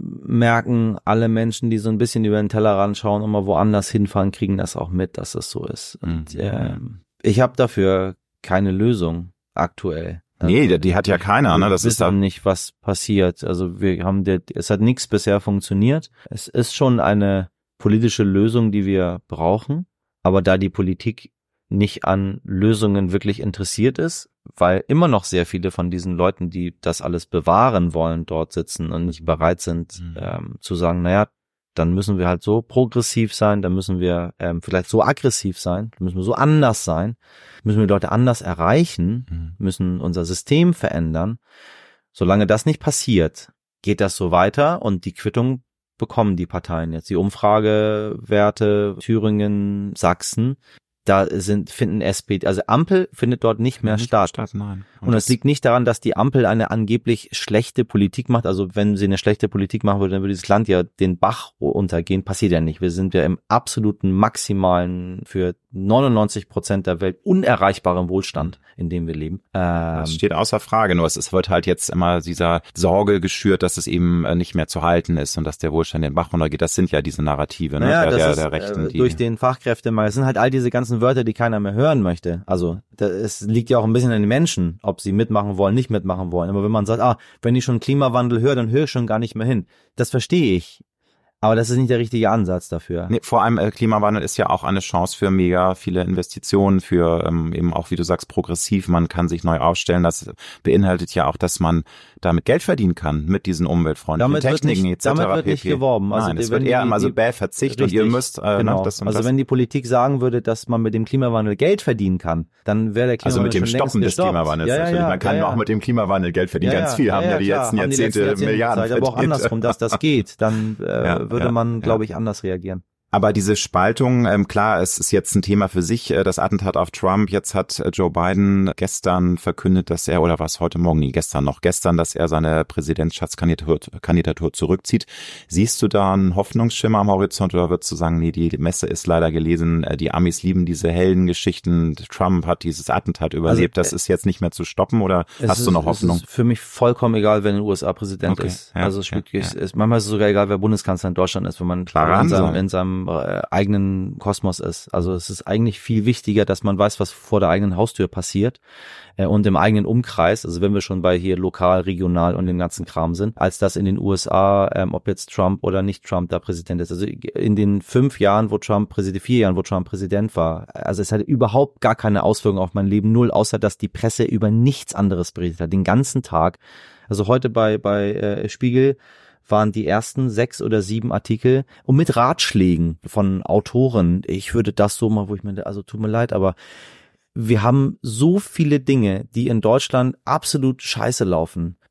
merken alle Menschen, die so ein bisschen über den Tellerrand schauen und mal woanders hinfahren, kriegen das auch mit, dass es so ist. Und, hm. äh, ich habe dafür keine Lösung aktuell. Nee, die, die hat ja keiner, ne? Das wir ist da wissen nicht, was passiert. Also wir haben, der, es hat nichts bisher funktioniert. Es ist schon eine politische Lösung, die wir brauchen. Aber da die Politik nicht an Lösungen wirklich interessiert ist, weil immer noch sehr viele von diesen Leuten, die das alles bewahren wollen, dort sitzen und nicht bereit sind, mhm. ähm, zu sagen, naja, dann müssen wir halt so progressiv sein, dann müssen wir ähm, vielleicht so aggressiv sein, dann müssen wir so anders sein, müssen wir Leute anders erreichen, mhm. müssen unser System verändern. Solange das nicht passiert, geht das so weiter und die Quittung bekommen die Parteien jetzt. Die Umfragewerte, Thüringen, Sachsen, da sind, finden S P D, also Ampel findet dort nicht mehr nicht statt. statt nein. Und, und das liegt nicht daran, dass die Ampel eine angeblich schlechte Politik macht. Also wenn sie eine schlechte Politik machen würde, dann würde dieses Land ja den Bach untergehen. Passiert ja nicht. Wir sind ja im absoluten maximalen, für neunundneunzig Prozent der Welt unerreichbaren Wohlstand, in dem wir leben. Ähm, das steht außer Frage. Nur es, es wird halt jetzt immer dieser Sorge geschürt, dass es eben nicht mehr zu halten ist und dass der Wohlstand den Bach runtergeht. Das sind ja diese Narrative, ne? Naja, der, das der, ist, der Rechten. Die, durch den Fachkräftemangel. Es sind halt all diese ganzen Wörter, die keiner mehr hören möchte. Also das, es liegt ja auch ein bisschen an den Menschen, ob sie mitmachen wollen, nicht mitmachen wollen. Aber wenn man sagt, ah, wenn ich schon Klimawandel höre, dann höre ich schon gar nicht mehr hin. Das verstehe ich. Aber das ist nicht der richtige Ansatz dafür. Nee, vor allem äh, Klimawandel ist ja auch eine Chance für mega viele Investitionen, für ähm, eben auch, wie du sagst, progressiv. Man kann sich neu aufstellen. Das beinhaltet ja auch, dass man damit Geld verdienen kann mit diesen umweltfreundlichen damit Techniken nicht, et cetera. Damit wird nicht geworben. Also Nein, es wird eher immer so bäh Verzicht und ihr müsst. Äh, genau. ne, das und also das. wenn die Politik sagen würde, dass man mit dem Klimawandel Geld verdienen kann, dann wäre der Klimawandel Also mit dem schon Stoppen des gestoppt. Klimawandels ja, ja, natürlich. Ja, man kann ja, ja. auch mit dem Klimawandel Geld verdienen. Ja, Ganz viel ja, haben ja, ja die klar, letzten haben Jahrzehnte, die letzten Milliarden Jahrzehnte, aber auch andersrum, dass das geht. Dann äh, ja, würde ja, man, ja. glaube ich, anders reagieren. Aber diese Spaltung, ähm, klar, es ist jetzt ein Thema für sich, äh, das Attentat auf Trump. Jetzt hat äh, Joe Biden gestern verkündet, dass er, oder was heute Morgen, nee, gestern noch, gestern, dass er seine Präsidentschaftskandidatur Kandidatur zurückzieht. Siehst du da einen Hoffnungsschimmer am Horizont oder würdest du sagen, nee, die Messe ist leider gelesen, äh, die Amis lieben diese Heldengeschichten, Trump hat dieses Attentat überlebt, also, das ist jetzt nicht mehr zu stoppen oder hast ist, du noch Hoffnung? Es ist für mich vollkommen egal, wer in den U S A Präsident okay, ist. ja, also es ja, wirklich, ja. ist, manchmal ist es sogar egal, wer Bundeskanzler in Deutschland ist, wenn man Klar in seinem, in seinem äh, eigenen Kosmos ist. Also es ist eigentlich viel wichtiger, dass man weiß, was vor der eigenen Haustür passiert äh, und im eigenen Umkreis, also wenn wir schon bei hier lokal, regional und dem ganzen Kram sind, als dass in den U S A, ähm, ob jetzt Trump oder nicht Trump da Präsident ist. Also in den fünf Jahren, wo Trump Präsident, vier Jahren, wo Trump Präsident war, also es hatte überhaupt gar keine Auswirkungen auf mein Leben, null, außer dass die Presse über nichts anderes berichtet hat, den ganzen Tag. Also heute bei bei äh, Spiegel waren die ersten sechs oder sieben Artikel und mit Ratschlägen von Autoren. Ich würde das so mal, wo ich meine, also tut mir leid, aber wir haben so viele Dinge, die in Deutschland absolut scheiße laufen.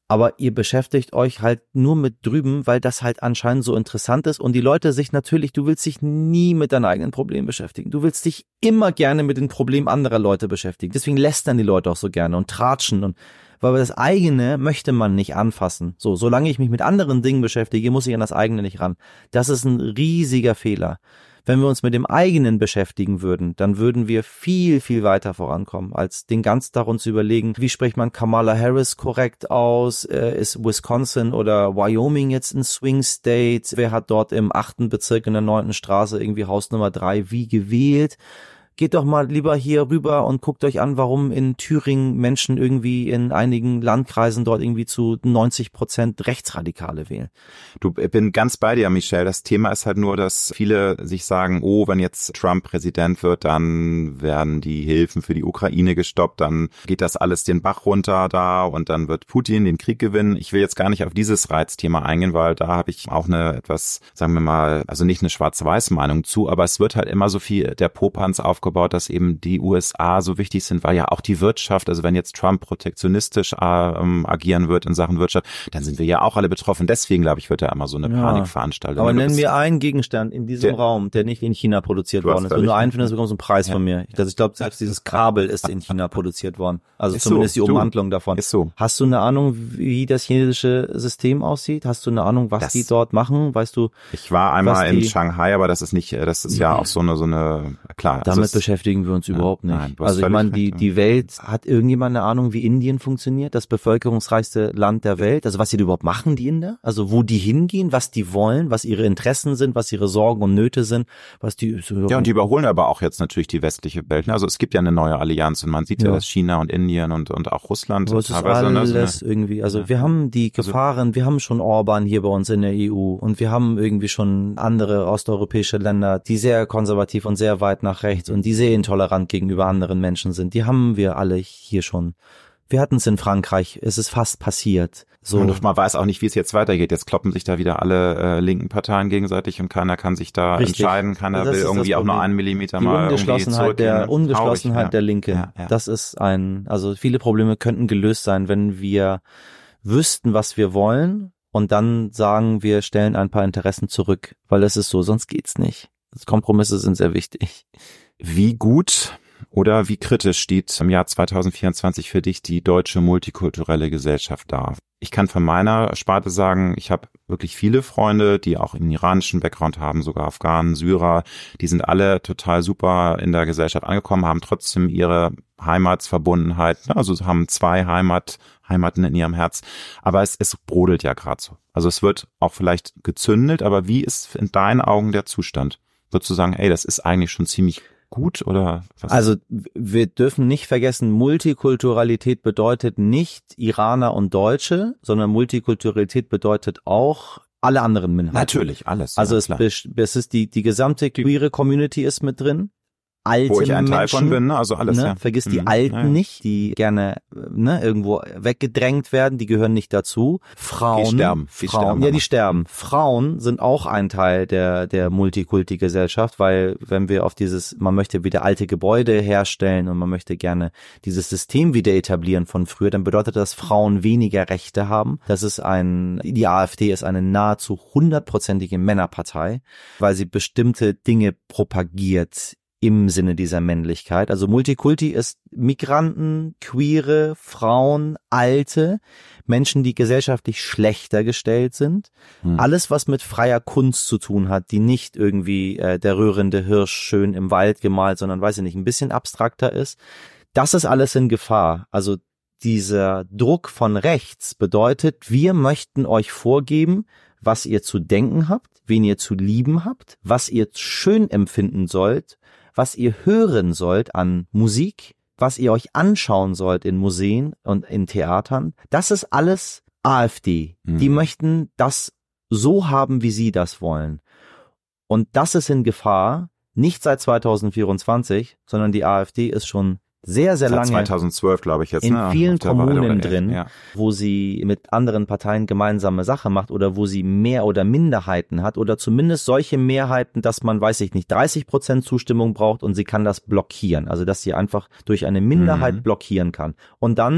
aber ihr beschäftigt euch halt nur mit drüben, weil das halt anscheinend so interessant ist und die Leute sich natürlich, du willst dich nie mit deinen eigenen Problemen beschäftigen. Du willst dich immer gerne mit den Problemen anderer Leute beschäftigen. Deswegen lästern die Leute auch so gerne und tratschen und weil das eigene möchte man nicht anfassen. So, solange ich mich mit anderen Dingen beschäftige, muss ich an das eigene nicht ran. Das ist ein riesiger Fehler. Wenn wir uns mit dem eigenen beschäftigen würden, dann würden wir viel, viel weiter vorankommen, als den ganzen Tag uns überlegen, wie spricht man Kamala Harris korrekt aus, äh, ist Wisconsin oder Wyoming jetzt ein Swing State, wer hat dort im achten Bezirk in der neunten Straße irgendwie Haus Nummer drei wie gewählt. Geht doch mal lieber hier rüber und guckt euch an, warum in Thüringen Menschen irgendwie in einigen Landkreisen dort irgendwie zu neunzig Prozent Rechtsradikale wählen. Du, ich bin ganz bei dir, Michel. Das Thema ist halt nur, dass viele sich sagen, oh, wenn jetzt Trump Präsident wird, dann werden die Hilfen für die Ukraine gestoppt, dann geht das alles den Bach runter da und dann wird Putin den Krieg gewinnen. Ich will jetzt gar nicht auf dieses Reizthema eingehen, weil da habe ich auch eine etwas, sagen wir mal, also nicht eine Schwarz-Weiß-Meinung zu, aber es wird halt immer so viel der Popanz aufgebaut, dass eben die U S A so wichtig sind, weil ja auch die Wirtschaft, also wenn jetzt Trump protektionistisch äh, agieren wird in Sachen Wirtschaft, dann sind wir ja auch alle betroffen. Deswegen, glaube ich, wird da immer so eine ja. Panik veranstaltet. Aber nennen wir einen Gegenstand in diesem der, Raum, der nicht in China produziert worden ist. Wenn du einen findest, bekommst du einen Preis ja. von mir. Also ich glaube, selbst dieses Kabel ist in China produziert worden. Also ist zumindest so, die Umwandlung du. davon. Ist so. Hast du eine Ahnung, wie das chinesische System aussieht? Hast du eine Ahnung, was das, die dort machen? Weißt du? Ich war einmal in Shanghai, aber das ist nicht, das ist ja auch so eine, so eine, klar. Damit also beschäftigen wir uns ja, überhaupt nicht. Nein, also ich meine, die, die Welt, hat irgendjemand eine Ahnung, wie Indien funktioniert? Das bevölkerungsreichste Land der Welt? Also was sie überhaupt machen, die Inder? Also wo die hingehen, was die wollen, was ihre Interessen sind, was ihre Sorgen und Nöte sind, was die... So ja, und die überholen aber auch jetzt natürlich die westliche Welt. Also es gibt ja eine neue Allianz und man sieht ja, ja dass China und Indien und, und auch Russland. Das ist alles ne, so irgendwie, also ja. wir haben die Gefahren, also, wir haben schon Orban hier bei uns in der E U und wir haben irgendwie schon andere osteuropäische Länder, die sehr konservativ und sehr weit nach rechts und die sehr intolerant gegenüber anderen Menschen sind. Die haben wir alle hier schon. Wir hatten es in Frankreich, es ist fast passiert. So. Und man weiß auch nicht, wie es jetzt weitergeht. Jetzt kloppen sich da wieder alle äh, linken Parteien gegenseitig und keiner kann sich da Richtig. entscheiden. Keiner will irgendwie auch nur einen Millimeter die mal Ungeschlossenheit irgendwie der Ungeschlossenheit ja. der Linke. Ja, ja. Das ist ein, also viele Probleme könnten gelöst sein, wenn wir wüssten, was wir wollen und dann sagen, wir stellen ein paar Interessen zurück, weil das ist so, sonst geht's nicht. Kompromisse sind sehr wichtig. Wie gut oder wie kritisch steht im Jahr zwanzig vierundzwanzig für dich die deutsche multikulturelle Gesellschaft da? Ich kann von meiner Sparte sagen, ich habe wirklich viele Freunde, die auch einen iranischen Background haben, sogar Afghanen, Syrer, die sind alle total super in der Gesellschaft angekommen, haben trotzdem ihre Heimatsverbundenheit, also haben zwei Heimat, Heimaten in ihrem Herz, aber es, es brodelt ja gerade so. Also es wird auch vielleicht gezündelt, aber wie ist in deinen Augen der Zustand? Würdest du sagen, ey, das ist eigentlich schon ziemlich gut oder was? Also wir dürfen nicht vergessen, Multikulturalität bedeutet nicht Iraner und Deutsche, sondern Multikulturalität bedeutet auch alle anderen Minderheiten. Natürlich, alles. Also ja, es, es ist die die gesamte queere Community ist mit drin. Alte Wo ich ein Teil Menschen, von bin, ne? Also alles, ne? ja. Vergiss die mhm. Alten ja, ja. nicht, die gerne ne, irgendwo weggedrängt werden, die gehören nicht dazu. Frauen, die sterben. Die Frauen, sterben ja, die sterben. Frauen sind auch ein Teil der der Multikulti-Gesellschaft, weil wenn wir auf dieses, man möchte wieder alte Gebäude herstellen und man möchte gerne dieses System wieder etablieren von früher, dann bedeutet das, Frauen weniger Rechte haben. Das ist ein, die AfD ist eine nahezu hundertprozentige Männerpartei, weil sie bestimmte Dinge propagiert im Sinne dieser Männlichkeit. Also Multikulti ist Migranten, Queere, Frauen, Alte, Menschen, die gesellschaftlich schlechter gestellt sind. Hm. Alles, was mit freier Kunst zu tun hat, die nicht irgendwie äh, der rührende Hirsch schön im Wald gemalt, sondern, weiß ich nicht, ein bisschen abstrakter ist. Das ist alles in Gefahr. Also dieser Druck von rechts bedeutet, wir möchten euch vorgeben, was ihr zu denken habt, wen ihr zu lieben habt, was ihr schön empfinden sollt, was ihr hören sollt an Musik, was ihr euch anschauen sollt in Museen und in Theatern. Das ist alles AfD. Mhm. Die möchten das so haben, wie sie das wollen. Und das ist in Gefahr, nicht seit zwanzig vierundzwanzig, sondern die AfD ist schon sehr, sehr Seit lange zweitausendzwölf, glaube ich jetzt, in ne? vielen Kommunen oder drin, ja. wo sie mit anderen Parteien gemeinsame Sache macht oder wo sie mehr oder Minderheiten hat oder zumindest solche Mehrheiten, dass man, weiß ich nicht, dreißig Prozent Zustimmung braucht und sie kann das blockieren. Also dass sie einfach durch eine Minderheit mhm. blockieren kann. Und dann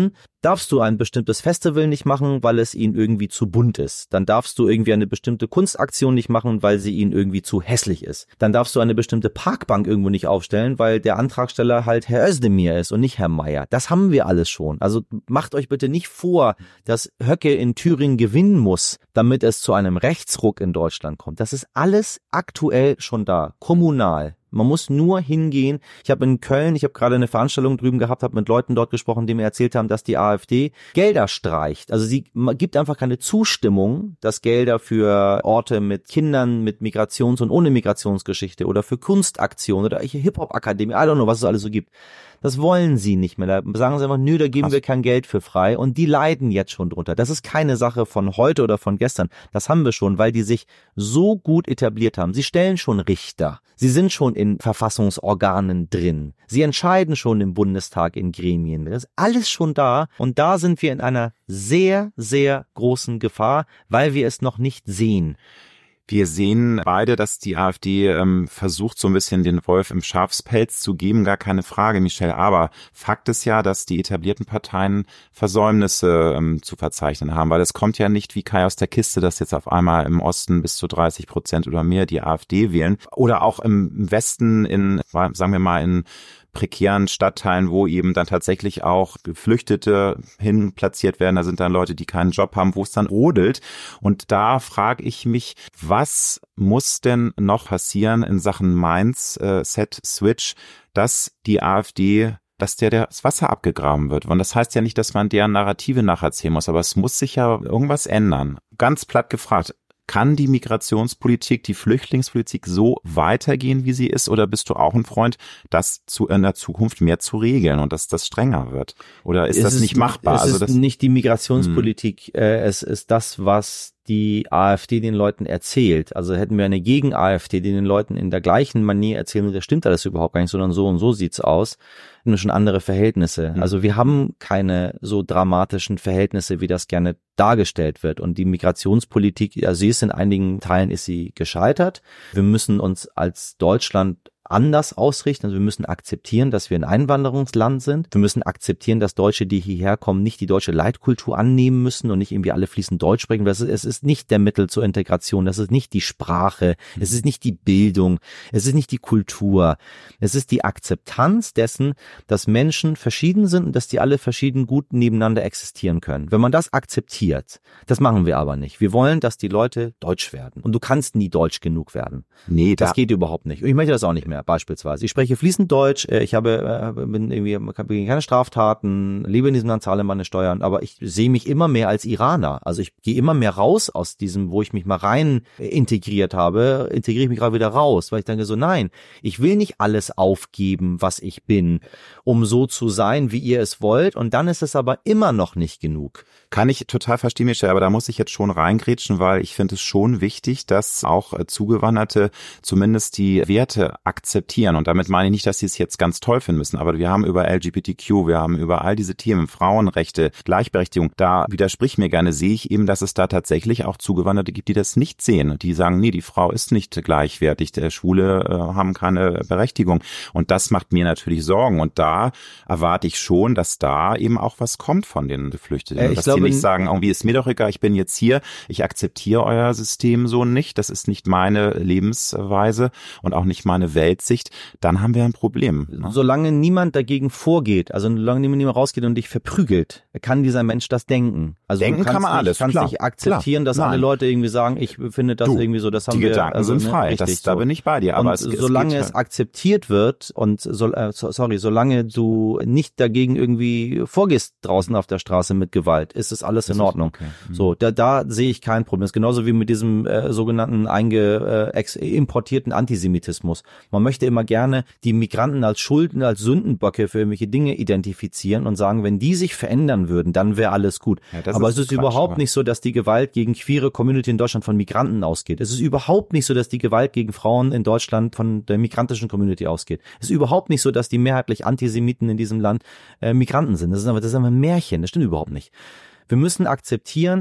darfst du ein bestimmtes Festival nicht machen, weil es ihnen irgendwie zu bunt ist. Dann darfst du irgendwie eine bestimmte Kunstaktion nicht machen, weil sie ihnen irgendwie zu hässlich ist. Dann darfst du eine bestimmte Parkbank irgendwo nicht aufstellen, weil der Antragsteller halt Herr Özdemir ist und nicht Herr Meier. Das haben wir alles schon. Also macht euch bitte nicht vor, dass Höcke in Thüringen gewinnen muss, damit es zu einem Rechtsruck in Deutschland kommt. Das ist alles aktuell schon da, kommunal. Man muss nur hingehen. Ich habe in Köln, ich habe gerade eine Veranstaltung drüben gehabt, habe mit Leuten dort gesprochen, die mir erzählt haben, dass die AfD Gelder streicht. Also sie gibt einfach keine Zustimmung, dass Gelder für Orte mit Kindern, mit Migrations- und ohne Migrationsgeschichte oder für Kunstaktionen oder Hip-Hop-Akademie, I don't know, was es alles so gibt. Das wollen sie nicht mehr. Da sagen sie einfach, nö, da geben Krass. wir kein Geld für frei. Und die leiden jetzt schon drunter. Das ist keine Sache von heute oder von gestern. Das haben wir schon, weil die sich so gut etabliert haben. Sie stellen schon Richter. Sie sind schon in Verfassungsorganen drin. Sie entscheiden schon im Bundestag in Gremien. Das ist alles schon da. Und da sind wir in einer sehr, sehr großen Gefahr, weil wir es noch nicht sehen. Wir sehen beide, dass die AfD ähm, versucht, so ein bisschen den Wolf im Schafspelz zu geben, gar keine Frage, Michel. Aber Fakt ist ja, dass die etablierten Parteien Versäumnisse ähm, zu verzeichnen haben, weil es kommt ja nicht wie Kai aus der Kiste, dass jetzt auf einmal im Osten bis zu dreißig Prozent oder mehr die AfD wählen. Oder auch im Westen in, sagen wir mal, in prekären Stadtteilen, wo eben dann tatsächlich auch Geflüchtete hin platziert werden. Da sind dann Leute, die keinen Job haben, wo es dann rodelt. Und da frage ich mich, was muss denn noch passieren in Sachen Mainz, äh, Set, Switch, dass die AfD dass der das Wasser abgegraben wird. Und das heißt ja nicht, dass man deren Narrative nacherzählen muss, aber es muss sich ja irgendwas ändern. Ganz platt gefragt. Kann die Migrationspolitik, die Flüchtlingspolitik so weitergehen, wie sie ist? Oder bist du auch ein Freund, das zu, in der Zukunft mehr zu regeln und dass das strenger wird? Oder ist es das ist, nicht machbar? Es also ist das, nicht die Migrationspolitik, äh, es ist das, was die AfD den Leuten erzählt. Also hätten wir eine Gegen-AfD, die den Leuten in der gleichen Manier erzählen, und das stimmt alles überhaupt gar nicht, sondern so und so sieht's aus, nur schon andere Verhältnisse. Mhm. Also wir haben keine so dramatischen Verhältnisse, wie das gerne dargestellt wird. Und die Migrationspolitik, also sie ist in einigen Teilen ist sie gescheitert. Wir müssen uns als Deutschland anders ausrichten. Also wir müssen akzeptieren, dass wir ein Einwanderungsland sind. Wir müssen akzeptieren, dass Deutsche, die hierher kommen, nicht die deutsche Leitkultur annehmen müssen und nicht irgendwie alle fließend Deutsch sprechen. Das ist, es ist nicht der Mittel zur Integration. Das ist nicht die Sprache. Es ist nicht die Bildung. Es ist nicht die Kultur. Es ist die Akzeptanz dessen, dass Menschen verschieden sind und dass die alle verschieden gut nebeneinander existieren können. Wenn man das akzeptiert, das machen wir aber nicht. Wir wollen, dass die Leute deutsch werden. Und du kannst nie deutsch genug werden. Nee, das da geht überhaupt nicht. Und ich möchte das auch nicht mehr. Beispielsweise. Ich spreche fließend Deutsch, ich habe bin irgendwie habe keine Straftaten, lebe in diesem Land, zahle meine Steuern, aber ich sehe mich immer mehr als Iraner. Also ich gehe immer mehr raus aus diesem, wo ich mich mal rein integriert habe, integriere ich mich gerade wieder raus, weil ich denke so, nein, ich will nicht alles aufgeben, was ich bin, um so zu sein, wie ihr es wollt, und dann ist es aber immer noch nicht genug. Kann ich total verstehen, Michel, aber da muss ich jetzt schon reingrätschen, weil ich finde es schon wichtig, dass auch Zugewanderte zumindest die Werte akzeptieren. Und damit meine ich nicht, dass sie es jetzt ganz toll finden müssen, aber wir haben über L G B T Q, wir haben über all diese Themen, Frauenrechte, Gleichberechtigung, da widersprich mir gerne, sehe ich eben, dass es da tatsächlich auch Zugewanderte gibt, die das nicht sehen. Die sagen, nee, die Frau ist nicht gleichwertig, der Schwule äh, haben keine Berechtigung. Und das macht mir natürlich Sorgen. Und da erwarte ich schon, dass da eben auch was kommt von den Geflüchteten. Äh, ich glaube, nicht sagen, irgendwie ist mir doch egal, ich bin jetzt hier, ich akzeptiere euer System so nicht, das ist nicht meine Lebensweise und auch nicht meine Weltsicht, dann haben wir ein Problem. Ne? Solange niemand dagegen vorgeht, also solange niemand rausgeht und dich verprügelt, kann dieser Mensch das denken. Also denken kann man nicht, alles, kannst klar. nicht akzeptieren, klar. dass Nein. alle Leute irgendwie sagen, ich finde das du, irgendwie so, das haben die wir. Die Gedanken also, sind ne, frei, richtig, das, so. Da bin ich bei dir. Aber und es, solange es, es akzeptiert wird und so, äh, sorry, solange du nicht dagegen irgendwie vorgehst draußen auf der Straße mit Gewalt, ist es alles in Ordnung. Okay. Mhm. So, da, da sehe ich kein Problem. Das ist genauso wie mit diesem äh, sogenannten einge, äh, ex, importierten Antisemitismus. Man möchte immer gerne die Migranten als Schulden, als Sündenböcke für irgendwelche Dinge identifizieren und sagen, wenn die sich verändern würden, dann wäre alles gut. Ja, aber ist es ist Quatsch, überhaupt aber. nicht so, dass die Gewalt gegen queere Community in Deutschland von Migranten ausgeht. Es ist überhaupt nicht so, dass die Gewalt gegen Frauen in Deutschland von der migrantischen Community ausgeht. Es ist überhaupt nicht so, dass die mehrheitlich Antisemiten in diesem Land äh, Migranten sind. Das ist aber das ist aber ein Märchen. Das stimmt überhaupt nicht. Wir müssen akzeptieren,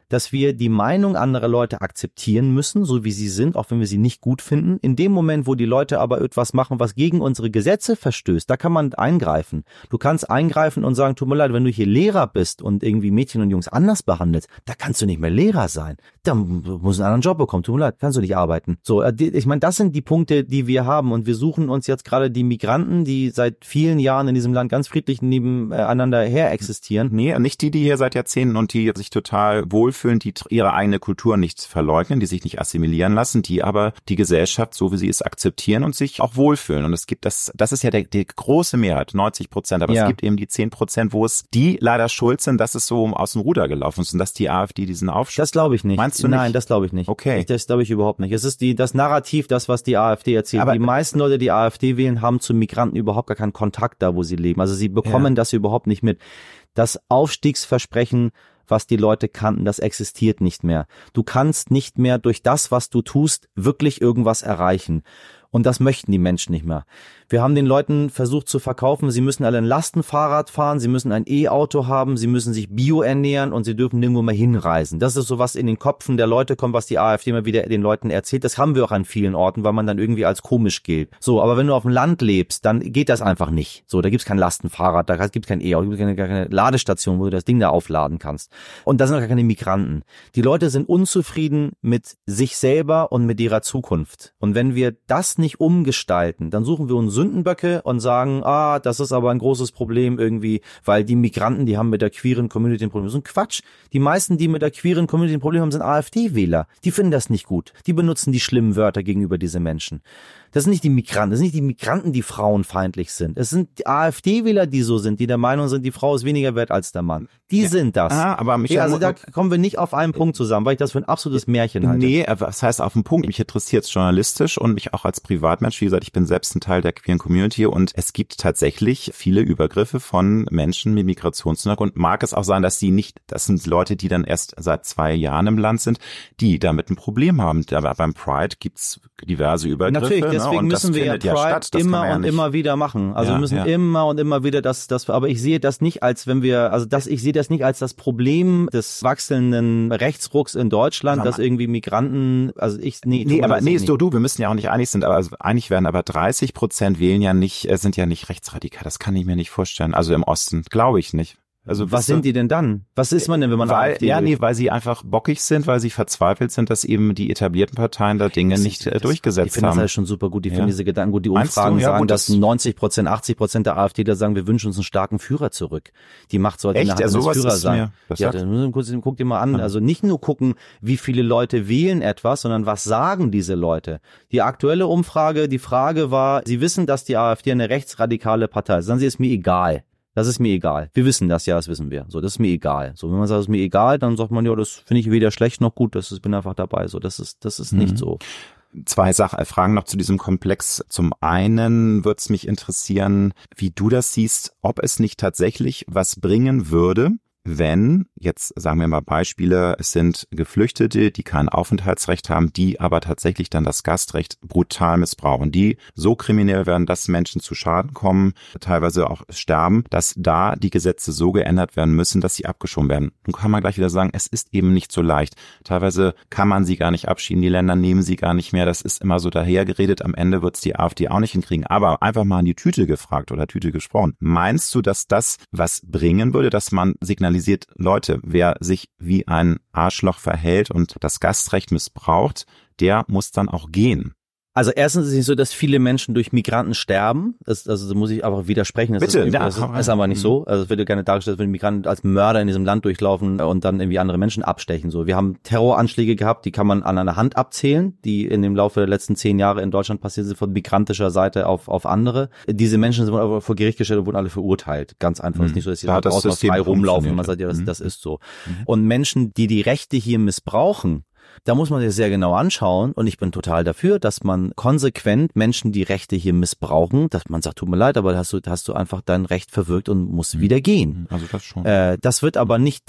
dass wir die Meinung anderer Leute akzeptieren müssen, so wie sie sind, auch wenn wir sie nicht gut finden. In dem Moment, wo die Leute aber etwas machen, was gegen unsere Gesetze verstößt, da kann man eingreifen. Du kannst eingreifen und sagen, tut mir leid, wenn du hier Lehrer bist und irgendwie Mädchen und Jungs anders behandelst, da kannst du nicht mehr Lehrer sein. Da musst du einen anderen Job bekommen, tut mir leid, kannst du nicht arbeiten. So, ich meine, das sind die Punkte, die wir haben und wir suchen uns jetzt gerade die Migranten, die seit vielen Jahren in diesem Land ganz friedlich nebeneinander her existieren. Nee, nicht die, die hier seit Jahrzehnten und die sich total wohlfühlen, die ihre eigene Kultur nicht verleugnen, die sich nicht assimilieren lassen, die aber die Gesellschaft, so wie sie ist, akzeptieren und sich auch wohlfühlen. Und es gibt das, das ist ja der, die große Mehrheit, neunzig Prozent, aber ja. Es gibt eben die zehn Prozent, wo es die leider schuld sind, dass es so aus dem Ruder gelaufen ist und dass die AfD diesen Aufschwung. Das glaube ich nicht. Meinst du nicht? Nein, das glaube ich nicht. Okay. Das glaube ich überhaupt nicht. Es ist die, das Narrativ, das, was die AfD erzählt. Aber die meisten Leute, die AfD wählen, haben zu Migranten überhaupt gar keinen Kontakt da, wo sie leben. Also sie bekommen ja. das überhaupt nicht mit. Das Aufstiegsversprechen, was die Leute kannten, das existiert nicht mehr. Du kannst nicht mehr durch das, was du tust, wirklich irgendwas erreichen. Und das möchten die Menschen nicht mehr. Wir haben den Leuten versucht zu verkaufen, sie müssen alle ein Lastenfahrrad fahren, sie müssen ein E-Auto haben, sie müssen sich bio ernähren und sie dürfen nirgendwo mehr hinreisen. Das ist so, was in den Köpfen der Leute kommt, was die AfD immer wieder den Leuten erzählt. Das haben wir auch an vielen Orten, weil man dann irgendwie als komisch gilt. So, aber wenn du auf dem Land lebst, dann geht das einfach nicht. So, da gibt's kein Lastenfahrrad, da gibt's kein E-Auto, da gibt's keine, keine Ladestation, wo du das Ding da aufladen kannst. Und da sind auch gar keine Migranten. Die Leute sind unzufrieden mit sich selber und mit ihrer Zukunft. Und wenn wir das nicht umgestalten, dann suchen wir uns Sündenböcke und sagen, ah, das ist aber ein großes Problem irgendwie, weil die Migranten, die haben mit der queeren Community ein Problem. Das ist ein Quatsch. Die meisten, die mit der queeren Community ein Problem haben, sind AfD-Wähler. Die finden das nicht gut. Die benutzen die schlimmen Wörter gegenüber diese Menschen. Das sind nicht die Migranten, das sind nicht die Migranten, die frauenfeindlich sind. Es sind AfD-Wähler, die so sind, die der Meinung sind, die Frau ist weniger wert als der Mann. Die ja. sind das. Ah, aber mich ja, also da kommen wir nicht auf einen Punkt zusammen, weil ich das für ein absolutes Märchen halte. Nee, das heißt auf den Punkt. Mich interessiert es journalistisch und mich auch als Privatmensch. Wie gesagt, ich bin selbst ein Teil der queeren Community und es gibt tatsächlich viele Übergriffe von Menschen mit Migrationshintergrund. Mag es auch sein, dass die nicht, das sind Leute, die dann erst seit zwei Jahren im Land sind, die damit ein Problem haben. Aber beim Pride gibt's diverse Übergriffe. Natürlich, deswegen und müssen wir ja Pride ja statt, immer ja und nicht. immer wieder machen. Also ja, wir müssen ja. immer und immer wieder das, das, aber ich sehe das nicht als, wenn wir, also das, ich sehe das nicht als das Problem des wachsenden Rechtsrucks in Deutschland, dass irgendwie Migranten, also ich, nee. Nee, aber nee, ist du, du, wir müssen ja auch nicht einig sind, aber also einig werden, aber dreißig Prozent wählen ja nicht, sind ja nicht rechtsradikal. Das kann ich mir nicht vorstellen. Also im Osten, glaube ich nicht. Also was sind die denn dann? Was ist man denn, wenn man weil, AfD ja, will? nee, weil sie einfach bockig sind, weil sie verzweifelt sind, dass eben die etablierten Parteien da Dinge das nicht ist, das, durchgesetzt ich finde haben. Das heißt schon super gut. Ich ja. finde diese Gedanken gut. Die Meinst Umfragen du? Ja, sagen, gut, dass das neunzig Prozent, achtzig Prozent der AfDler sagen, wir wünschen uns einen starken Führer zurück. Die Macht sollte Echt? in der Hand Ja, eines Führers ist sein. Mir, das ja, dann guck, guck dir mal an. Also nicht nur gucken, wie viele Leute wählen etwas, sondern was sagen diese Leute. Die aktuelle Umfrage, die Frage war, sie wissen, dass die AfD eine rechtsradikale Partei ist. Sagen sie, ist mir egal. Das ist mir egal. Wir wissen das, ja, das wissen wir. So, das ist mir egal. So, wenn man sagt, das ist mir egal, dann sagt man, ja, das finde ich weder schlecht noch gut, das ist, bin einfach dabei. So, das ist, das ist mhm. nicht so. Zwei Sachen, Fragen noch zu diesem Komplex. Zum einen würde es mich interessieren, wie du das siehst, ob es nicht tatsächlich was bringen würde, wenn, jetzt sagen wir mal Beispiele, es sind Geflüchtete, die kein Aufenthaltsrecht haben, die aber tatsächlich dann das Gastrecht brutal missbrauchen, die so kriminell werden, dass Menschen zu Schaden kommen, teilweise auch sterben, dass da die Gesetze so geändert werden müssen, dass sie abgeschoben werden. Nun kann man gleich wieder sagen, es ist eben nicht so leicht. Teilweise kann man sie gar nicht abschieben, die Länder nehmen sie gar nicht mehr, das ist immer so dahergeredet, am Ende wird es die AfD auch nicht hinkriegen. Aber einfach mal in die Tüte gefragt oder Tüte gesprochen. Meinst du, dass das was bringen würde, dass man signalisiert, Leute, wer sich wie ein Arschloch verhält und das Gastrecht missbraucht, der muss dann auch gehen? Also erstens ist es nicht so, dass viele Menschen durch Migranten sterben. Das, also da muss ich einfach widersprechen. Das Bitte, ist, ja, das ist, ist aber nicht so. Also es wird ja gerne dargestellt, wenn Migranten als Mörder in diesem Land durchlaufen und dann irgendwie andere Menschen abstechen. So, wir haben Terroranschläge gehabt, die kann man an einer Hand abzählen, die in dem Laufe der letzten zehn Jahre in Deutschland passiert sind von migrantischer Seite auf auf andere. Diese Menschen sind aber vor Gericht gestellt und wurden alle verurteilt. Ganz einfach. Es ist nicht so, dass sie da draußen frei rumlaufen und man sagt, ja, das, das ist so. Mhm. Und Menschen, die die Rechte hier missbrauchen, da muss man sich sehr genau anschauen und ich bin total dafür, dass man konsequent Menschen, die Rechte hier missbrauchen, dass man sagt, tut mir leid, aber da hast du, da hast du einfach dein Recht verwirkt und musst mhm. wieder gehen. Also das schon. Äh, das wird aber nicht das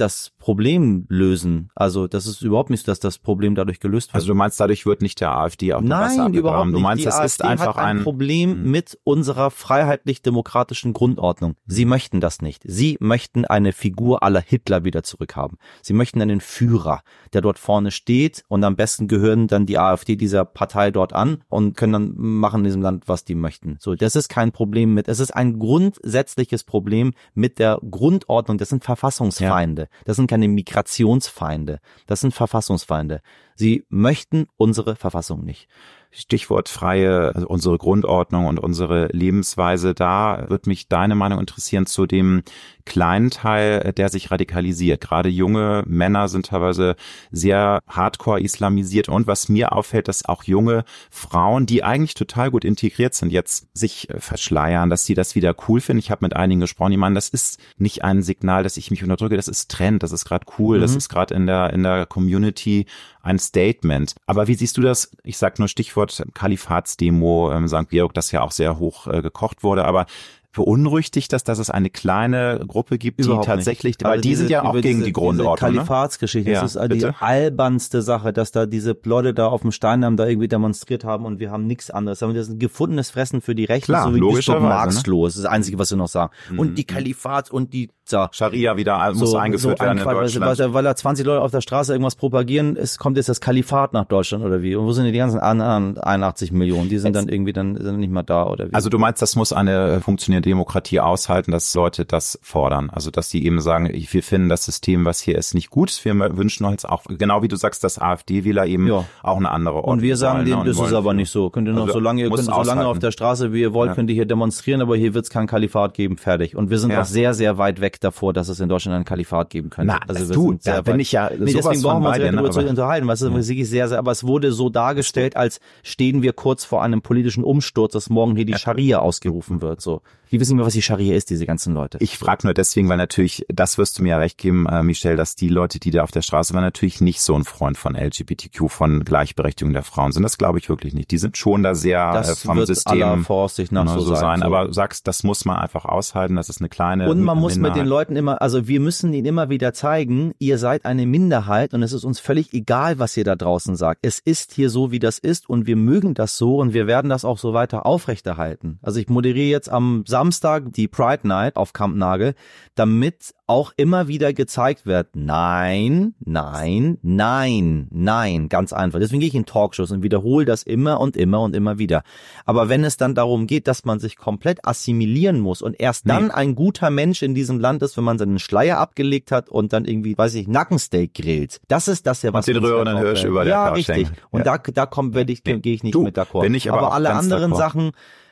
Problem lösen. Also das ist überhaupt nicht, dass das Problem dadurch gelöst wird. Also du meinst, dadurch wird nicht der AfD auch Nein, überhaupt nicht. Du meinst, die das AfD ist einfach hat ein, ein Problem hm. mit unserer freiheitlich-demokratischen Grundordnung. Sie möchten das nicht. Sie möchten eine Figur à la Hitler wieder zurückhaben. Sie möchten einen Führer, der dort vorne steht, und am besten gehören dann die AfD dieser Partei dort an und können dann machen in diesem Land, was die möchten. So, das ist kein Problem mit, es ist ein grundsätzliches Problem mit der Grundordnung. Das sind Verfassungsfeinde. Ja. Das sind keine Migrationsfeinde. Das sind Verfassungsfeinde. Sie möchten unsere Verfassung nicht. Stichwort freie, also unsere Grundordnung und unsere Lebensweise, da wird mich deine Meinung interessieren zu dem kleinen Teil, der sich radikalisiert. Gerade junge Männer sind teilweise sehr hardcore islamisiert, und was mir auffällt, dass auch junge Frauen, die eigentlich total gut integriert sind, jetzt sich verschleiern, dass sie das wieder cool finden. Ich habe mit einigen gesprochen, die meinen, das ist nicht ein Signal, dass ich mich unterdrücke, das ist Trend, das ist gerade cool, mhm. das ist gerade in der in der Community ein Statement. Aber wie siehst du das? Ich sag nur Stichwort Kalifatsdemo in Sankt Georg, das ja auch sehr hoch äh, gekocht wurde, aber beunruhigt dich das, dass es eine kleine Gruppe gibt, die Überhaupt tatsächlich, nicht. weil also die diese, sind ja auch gegen diese, die Grundordnung. Diese Kalifatsgeschichte, ne? Das ja, ist die bitte? albernste Sache, dass da diese Leute da auf dem Steindamm da irgendwie demonstriert haben und wir haben nichts anderes. Das ist ein gefundenes Fressen für die Rechte, Klar, so wie Bischof Marxloh. Das ist das Einzige, was sie noch sagen. Mhm. Und die Kalifats und die ja. Scharia wieder muss so, eingeführt so werden in Deutschland. Weil, weil da zwanzig Leute auf der Straße irgendwas propagieren, es kommt jetzt das Kalifat nach Deutschland oder wie? Und wo sind die ganzen anderen einundachtzig Millionen? Die sind jetzt dann irgendwie dann sind nicht mehr da oder wie? Also du meinst, das muss eine funktionierende Demokratie aushalten, dass Leute das fordern. Also dass die eben sagen, wir finden das System, was hier ist, nicht gut. Wir wünschen uns auch, genau wie du sagst, dass AfD-Wähler eben ja. auch eine andere Ordnung. Und wir sagen denen, das ist aber nicht so. Könnt ihr noch, also solange ihr könnt so lange auf der Straße, wie ihr wollt, ja. könnt ihr hier demonstrieren, aber hier wird es kein Kalifat geben, fertig. Und wir sind ja. auch sehr, sehr weit weg davor, dass es in Deutschland ein Kalifat geben könnte. Na, also wir du, sind sehr da bin ich ja nee, deswegen brauchen wir uns ja darüber zu unterhalten, was ist wirklich sehr, sehr, aber es wurde so dargestellt, als stehen wir kurz vor einem politischen Umsturz, dass morgen hier die ja. Scharia ausgerufen wird, so. Die wissen nicht mehr, was die Scharia ist, diese ganzen Leute. Ich frage nur deswegen, weil natürlich, das wirst du mir ja recht geben, äh, Michel, dass die Leute, die da auf der Straße waren, natürlich nicht so ein Freund von L G B T Q, von Gleichberechtigung der Frauen sind. Das glaube ich wirklich nicht. Die sind schon da sehr das äh, vom wird System aller Voraussicht nach so, so sein. sein. So. Aber sagst, das muss man einfach aushalten, das ist eine kleine Und man muss Minderheit. mit den Leuten immer, also wir müssen ihnen immer wieder zeigen, ihr seid eine Minderheit und es ist uns völlig egal, was ihr da draußen sagt. Es ist hier so, wie das ist, und wir mögen das so und wir werden das auch so weiter aufrechterhalten. Also ich moderiere jetzt am Samstag die Pride Night auf Kampnagel, damit auch immer wieder gezeigt wird, nein, nein, nein, nein, ganz einfach. Deswegen gehe ich in Talkshows und wiederhole das immer und immer und immer wieder. Aber wenn es dann darum geht, dass man sich komplett assimilieren muss und erst nee. dann ein guter Mensch in diesem Land ist, wenn man seinen Schleier abgelegt hat und dann irgendwie, weiß ich, Nackensteak grillt, das ist das ja, was und den rührenden Hirsch über der Ja, richtig. Und ja. da, da kommt, werde ich, nee. gehe ich nicht du, mit d'accord. Bin ich aber aber alle anderen Sachen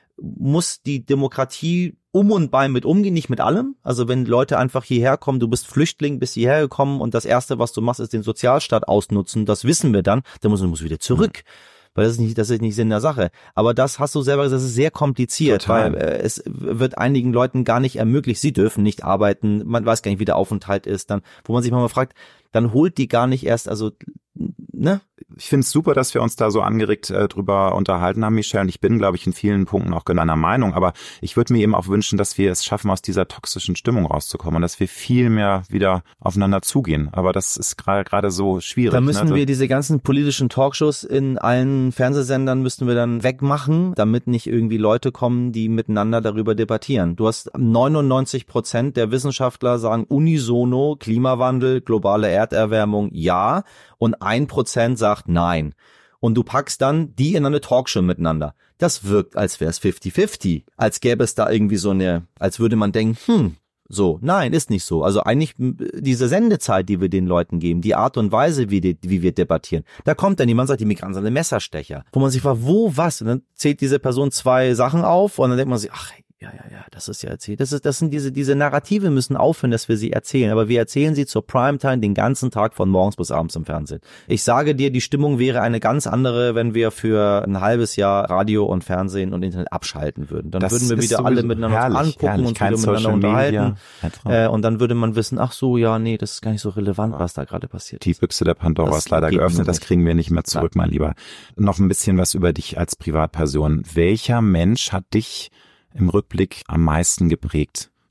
muss die Demokratie um und bei mit umgehen, nicht mit allem. Also wenn Leute einfach hierher kommen, du bist Flüchtling, bist hierher gekommen und das Erste, was du machst, ist den Sozialstaat ausnutzen, das wissen wir dann, dann musst du musst wieder zurück. Mhm. Weil das ist nicht, das ist nicht Sinn der Sache. Aber das hast du selber gesagt, das ist sehr kompliziert, Total. weil äh, es wird einigen Leuten gar nicht ermöglicht, sie dürfen nicht arbeiten, man weiß gar nicht, wie der Aufenthalt ist, dann, wo man sich mal fragt, dann holt die gar nicht erst, also, ne? Ich finde es super, dass wir uns da so angeregt äh, drüber unterhalten haben, Michel. Und ich bin, glaube ich, in vielen Punkten auch deiner Meinung. Aber ich würde mir eben auch wünschen, dass wir es schaffen, aus dieser toxischen Stimmung rauszukommen und dass wir viel mehr wieder aufeinander zugehen. Aber das ist gerade so schwierig. Da müssen ne? wir diese ganzen politischen Talkshows in allen Fernsehsendern müssten wir dann wegmachen, damit nicht irgendwie Leute kommen, die miteinander darüber debattieren. Du hast neunundneunzig Prozent der Wissenschaftler sagen unisono Klimawandel, globale Erderwärmung, ja. Und ein Prozent sagt nein. Und du packst dann die in eine Talkshow miteinander. Das wirkt, als wäre es fifty fifty. Als gäbe es da irgendwie so eine, als würde man denken, hm, so. Nein, ist nicht so. Also eigentlich diese Sendezeit, die wir den Leuten geben, die Art und Weise, wie, die, wie wir debattieren. Da kommt dann jemand, sagt, die Migranten sind eine Messerstecher. Wo man sich fragt, wo, was? Und dann zählt diese Person zwei Sachen auf und dann denkt man sich, ach, ja, ja, ja, das ist ja erzählt. Das ist, das sind diese, diese Narrative müssen aufhören, dass wir sie erzählen. Aber wir erzählen sie zur Primetime den ganzen Tag von morgens bis abends im Fernsehen. Ich sage dir, die Stimmung wäre eine ganz andere, wenn wir für ein halbes Jahr Radio und Fernsehen und Internet abschalten würden. Dann das würden wir wieder alle miteinander herrlich, angucken herrlich, und wieder miteinander unterhalten. Äh, und dann würde man wissen, ach so, ja, nee, das ist gar nicht so relevant, was da gerade passiert. Die Büchse der Pandora das ist leider geöffnet, das kriegen wir nicht mehr zurück, Nein. mein Lieber. Noch ein bisschen was über dich als Privatperson. Welcher Mensch hat dich im Rückblick am meisten geprägt?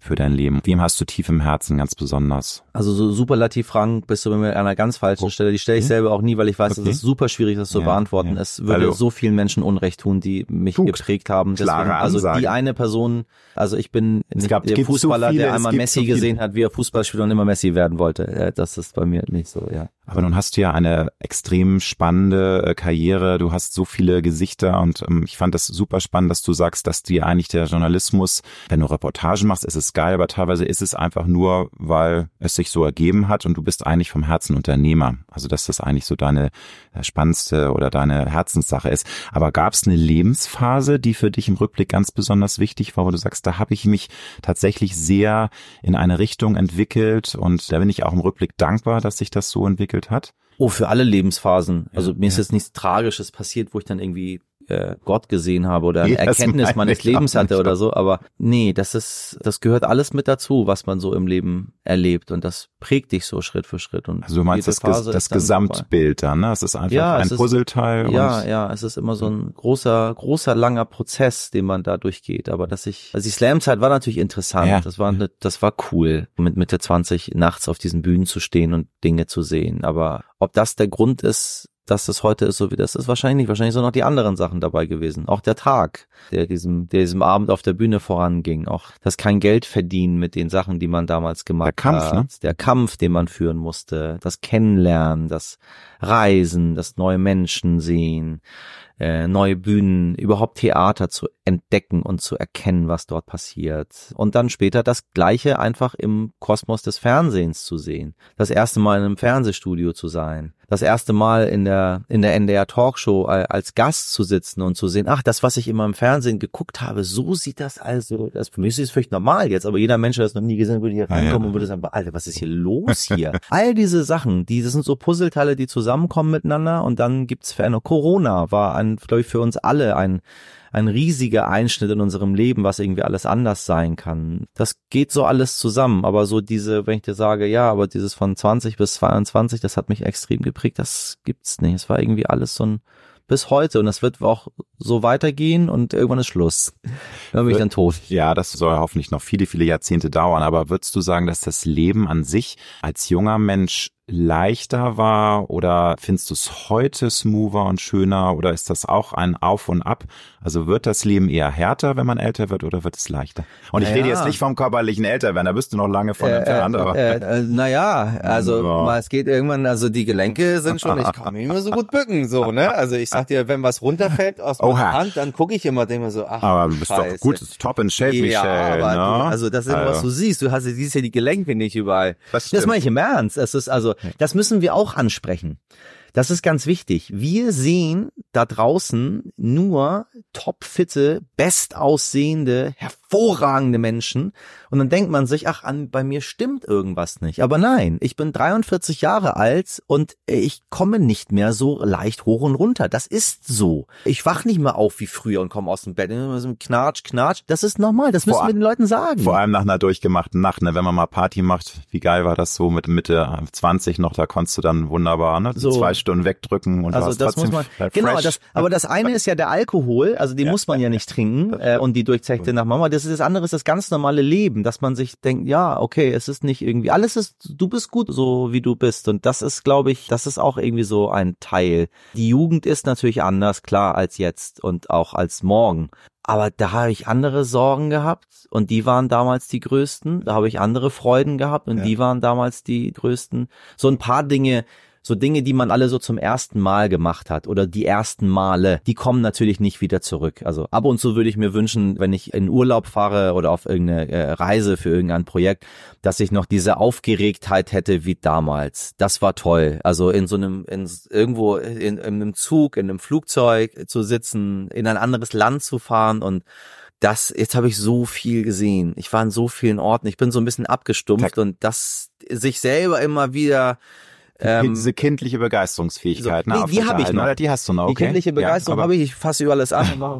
für dein Leben? Wem hast du tief im Herzen ganz besonders? Also so Superlativ-Fragen bist du bei mir an einer ganz falschen oh. Stelle. Die stelle ich selber auch nie, weil ich weiß, okay. es ist super schwierig, das zu ja, beantworten. Ja. Es würde also, so vielen Menschen Unrecht tun, die mich Tut. geprägt haben. Deswegen, Klare also Ansage. die eine Person, also ich bin es gab, der Fußballer, so viele, der einmal Messi so gesehen hat, wie er Fußball spielt und immer Messi werden wollte. Das ist bei mir nicht so, ja. Aber nun hast du ja eine extrem spannende äh, Karriere. Du hast so viele Gesichter und ähm, ich fand das super spannend, dass du sagst, dass dir eigentlich der Journalismus, wenn du Reportagen machst, ist es geil, aber teilweise ist es einfach nur, weil es sich so ergeben hat und du bist eigentlich vom Herzen Unternehmer. Also dass das eigentlich so deine spannendste oder deine Herzenssache ist. Aber gab es eine Lebensphase, die für dich im Rückblick ganz besonders wichtig war, wo du sagst, da habe ich mich tatsächlich sehr in eine Richtung entwickelt und da bin ich auch im Rückblick dankbar, dass sich das so entwickelt hat? Oh, für alle Lebensphasen. Also ja, mir ist ja. jetzt nichts Tragisches passiert, wo ich dann irgendwie äh, Gott gesehen habe oder eine nee, Erkenntnis meines Lebens hatte oder so. Aber nee, das ist, das gehört alles mit dazu, was man so im Leben erlebt und das prägt dich so Schritt für Schritt. Und also du meinst das, das, das Gesamtbild dann, ne? Es ist einfach ja, ein Puzzleteil. Ist, ja, ja, es ist immer so ein großer, großer, langer Prozess, den man da durchgeht. Aber dass ich, also die Slam-Zeit war natürlich interessant. Ja. Das war, eine, das war cool, mit Mitte zwanzig nachts auf diesen Bühnen zu stehen und Dinge zu sehen. Aber ob das der Grund ist, dass es heute ist, so wie das ist, wahrscheinlich nicht. Wahrscheinlich sind noch die anderen Sachen dabei gewesen. Auch der Tag, der diesem, der diesem Abend auf der Bühne voranging. Auch das kein Geld verdienen mit den Sachen, die man damals gemacht hat. Der Kampf, ne? Der Kampf, den man führen musste. Das Kennenlernen, das Reisen, das neue Menschen sehen, äh, neue Bühnen, überhaupt Theater zu entdecken und zu erkennen, was dort passiert. Und dann später das Gleiche einfach im Kosmos des Fernsehens zu sehen. Das erste Mal in einem Fernsehstudio zu sein. Das erste Mal in der in der N D R Talkshow als Gast zu sitzen und zu sehen, ach, das, was ich immer im Fernsehen geguckt habe, so sieht das also, das für mich ist es völlig normal jetzt, aber jeder Mensch, der das noch nie gesehen hat, würde hier reinkommen ja, ja. und würde sagen, Alter, was ist hier los hier? All diese Sachen, die das sind so Puzzleteile, die zusammenkommen miteinander und dann gibt's Veränderung. Corona war, ein, glaube ich, für uns alle ein ein riesiger Einschnitt in unserem Leben, was irgendwie alles anders sein kann. Das geht so alles zusammen, aber so diese, wenn ich dir sage, ja, aber dieses von zwanzig bis zweiundzwanzig, das hat mich extrem geprägt, das gibt's nicht. Es war irgendwie alles so ein bis heute und das wird auch so weitergehen und irgendwann ist Schluss. Dann bin ich dann tot. Ja, das soll hoffentlich noch viele, viele Jahrzehnte dauern, aber würdest du sagen, dass das Leben an sich als junger Mensch leichter war oder findest du es heute smoother und schöner oder ist das auch ein Auf und Ab? Also wird das Leben eher härter, wenn man älter wird oder wird es leichter? Und ich naja. rede jetzt nicht vom körperlichen Älterwerden, da bist du noch lange von äh, entfernt. Aber äh, äh, naja, also ja. mal, es geht irgendwann, also die Gelenke sind schon, ich kann mich nicht mehr so gut bücken, so, ne? Also ich sag dir, wenn was runterfällt aus meiner Oha. Hand, dann gucke ich immer, denke mir so, ach, aber du bist Scheiße. doch gut, top in shape, Michel. Ja, aber ne? du, also das ist immer, was du siehst, du hast, siehst ja die Gelenke nicht überall. Das, das meine ich im Ernst, es ist also, das müssen wir auch ansprechen. Das ist ganz wichtig. Wir sehen da draußen nur topfitte, bestaussehende, hervorragende Menschen und dann denkt man sich, ach, an bei mir stimmt irgendwas nicht. Aber nein, ich bin dreiundvierzig Jahre alt und ich komme nicht mehr so leicht hoch und runter. Das ist so. Ich wach nicht mehr auf wie früher und komme aus dem Bett. Knatsch, knatsch. Das ist normal. Das müssen vor, wir den Leuten sagen. Vor allem nach einer durchgemachten Nacht, ne? Wenn man mal Party macht, wie geil war das so mit Mitte zwanzig noch, da konntest du dann wunderbar, ne? So. Zwei Stunden wegdrücken und also warst das trotzdem muss man, genau, das, aber das eine ist ja der Alkohol, also den ja. muss man ja nicht trinken äh, und die durchzechte nach Mama. Das ist das andere, ist das ganz normale Leben, dass man sich denkt, ja, okay, es ist nicht irgendwie, alles ist, du bist gut, so wie du bist und das ist, glaube ich, das ist auch irgendwie so ein Teil. Die Jugend ist natürlich anders, klar, als jetzt und auch als morgen. Aber da habe ich andere Sorgen gehabt und die waren damals die größten. Da habe ich andere Freuden gehabt und ja. die waren damals die größten. So ein paar Dinge, so Dinge, die man alle so zum ersten Mal gemacht hat oder die ersten Male, die kommen natürlich nicht wieder zurück. Also ab und zu würde ich mir wünschen, wenn ich in Urlaub fahre oder auf irgendeine äh, Reise für irgendein Projekt, dass ich noch diese Aufgeregtheit hätte wie damals. Das war toll. Also in so einem, in, irgendwo in, in einem Zug, in einem Flugzeug zu sitzen, in ein anderes Land zu fahren und das, jetzt habe ich so viel gesehen. Ich war in so vielen Orten. Ich bin so ein bisschen abgestumpft und das sich selber immer wieder Ähm, diese kindliche Begeisterungsfähigkeit, so, ne? Nee, die habe ich noch. Die hast du noch, okay. Die kindliche Begeisterung ja, habe ich, ich fasse über alles an und mache so.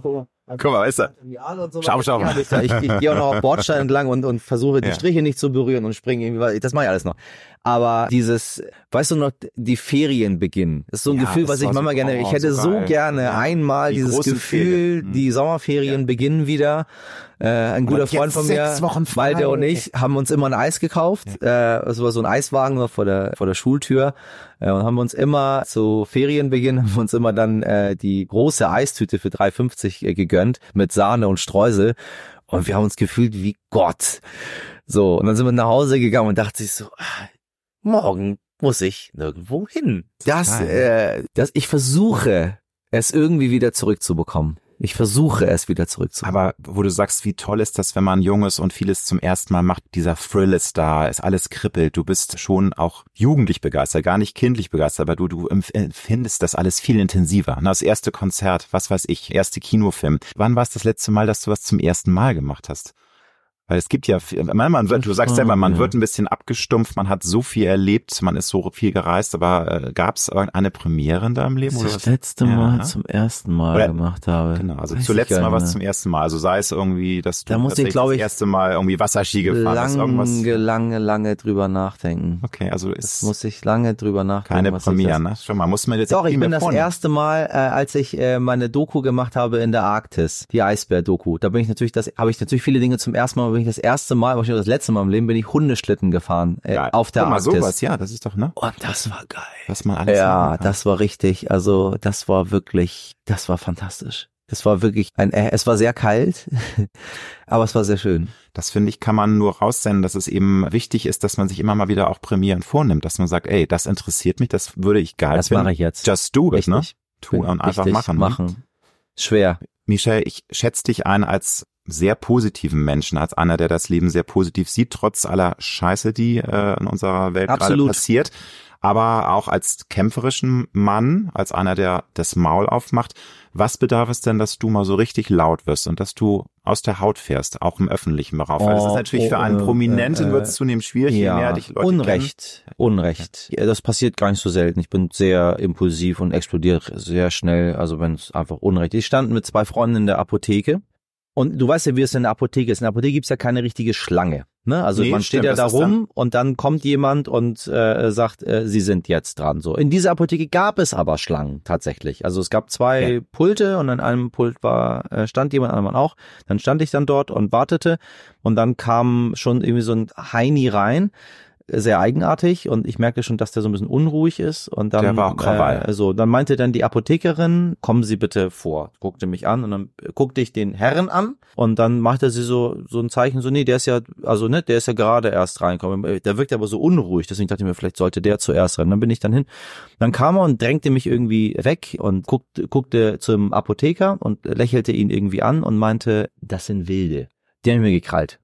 Guck mal, weißt du? So schau, schau mal. Ich, ich, ich gehe auch noch auf Bordstein entlang und, und versuche die ja. Striche nicht zu berühren und springe irgendwie, das mache ich alles noch. Aber dieses, weißt du noch, die Ferien beginnen. Das ist so ein ja, Gefühl, was ich manchmal so, gerne, ich hätte so, so gerne ja. einmal die dieses Gefühl, Ferien. die Sommerferien ja. beginnen wieder. Äh, ein guter Freund von mir, Malte und ich, haben uns immer ein Eis gekauft. Ja. Äh, es war so ein Eiswagen vor der vor der Schultür äh, und haben uns immer zu Ferienbeginn haben wir uns immer dann äh, die große Eistüte für drei fünfzig äh, gegönnt mit Sahne und Streusel und wir haben uns gefühlt wie Gott. So, und dann sind wir nach Hause gegangen und dachte sich so, ah, morgen muss ich nirgendwo hin. Das, äh, das, ich versuche es irgendwie wieder zurückzubekommen. Ich versuche es wieder zurückzubekommen. Aber wo du sagst, wie toll ist das, wenn man jung ist und vieles zum ersten Mal macht, dieser Thrill ist da, ist alles kribbelt, du bist schon auch jugendlich begeistert, gar nicht kindlich begeistert, aber du, du empfindest das alles viel intensiver. Das erste Konzert, was weiß ich, erste Kinofilm. Wann war es das letzte Mal, dass du was zum ersten Mal gemacht hast? Weil es gibt ja, man, man wird, du sagst selber, man wird ein bisschen abgestumpft, man hat so viel erlebt, man ist so viel gereist, aber äh, gab es eine Premiere in deinem Leben? Das, das letzte Mal ja. zum ersten Mal oder, gemacht habe. Genau, also Weiß zuletzt mal was zum ersten Mal. Also sei es irgendwie, dass du da muss ich, das ich, erste Mal irgendwie Wasserski gefahren hast. Lange, lange, lange drüber nachdenken. Okay, also ist das muss ich lange drüber nachdenken. Keine Premiere, ne? Schon mal, muss man jetzt Doch, ich bin das vornehmen. erste Mal, äh, als ich äh, meine Doku gemacht habe in der Arktis, die Eisbär-Doku. Da bin ich natürlich, das habe ich natürlich viele Dinge zum ersten Mal, bin ich das erste Mal, wahrscheinlich das letzte Mal im Leben, bin ich Hundeschlitten gefahren äh, auf der Guck mal, Arktis. Sowas, ja, das ist doch, ne? Und das war geil. Was man alles Ja, das war richtig, also das war wirklich, das war fantastisch. Das war wirklich ein, äh, es war sehr kalt, aber es war sehr schön. Das finde ich, kann man nur raussenden, dass es eben wichtig ist, dass man sich immer mal wieder auch Premieren vornimmt, dass man sagt, ey, das interessiert mich, das würde ich geil das finden. Das mache ich jetzt. Just do it, richtig. ne? Tu und einfach machen. machen. Schwer. Michel, ich schätze dich ein als sehr positiven Menschen, als einer, der das Leben sehr positiv sieht, trotz aller Scheiße, die äh, in unserer Welt gerade passiert, aber auch als kämpferischen Mann, als einer, der das Maul aufmacht. Was bedarf es denn, dass du mal so richtig laut wirst und dass du aus der Haut fährst, auch im öffentlichen Bereich? Weil das ist natürlich oh, für einen Prominenten äh, wird es zunehmend schwierig, ja, je mehr dich Leute Unrecht, kennen. Unrecht. Ja, das passiert gar nicht so selten. Ich bin sehr impulsiv und explodiere sehr schnell, also wenn es einfach Unrecht ist. Ich stand mit zwei Freunden in der Apotheke. Und du weißt ja, wie es in der Apotheke ist. In der Apotheke gibt's ja keine richtige Schlange. Ne? Also nee, man steht stimmt, ja da rum und dann kommt jemand und äh, sagt, äh, sie sind jetzt dran. So. In dieser Apotheke gab es aber Schlangen tatsächlich. Also es gab zwei ja. Pulte und an einem Pult war äh, stand jemand, an einem auch. Dann stand ich dann dort und wartete und dann kam schon irgendwie so ein Heini rein. Sehr eigenartig und ich merkte schon, dass der so ein bisschen unruhig ist und dann der war auch Krawall. Äh, so, dann meinte dann die Apothekerin, kommen Sie bitte vor, guckte mich an und dann guckte ich den Herren an und dann machte sie so so ein Zeichen, so nee, der ist ja, also ne, der ist ja gerade erst reingekommen, der wirkt aber so unruhig, deswegen dachte ich mir, vielleicht sollte der zuerst rein. Dann bin ich dann hin, dann kam er und drängte mich irgendwie weg und guckte, guckte zum Apotheker und lächelte ihn irgendwie an und meinte, das sind Wilde. Die haben mir gekrallt.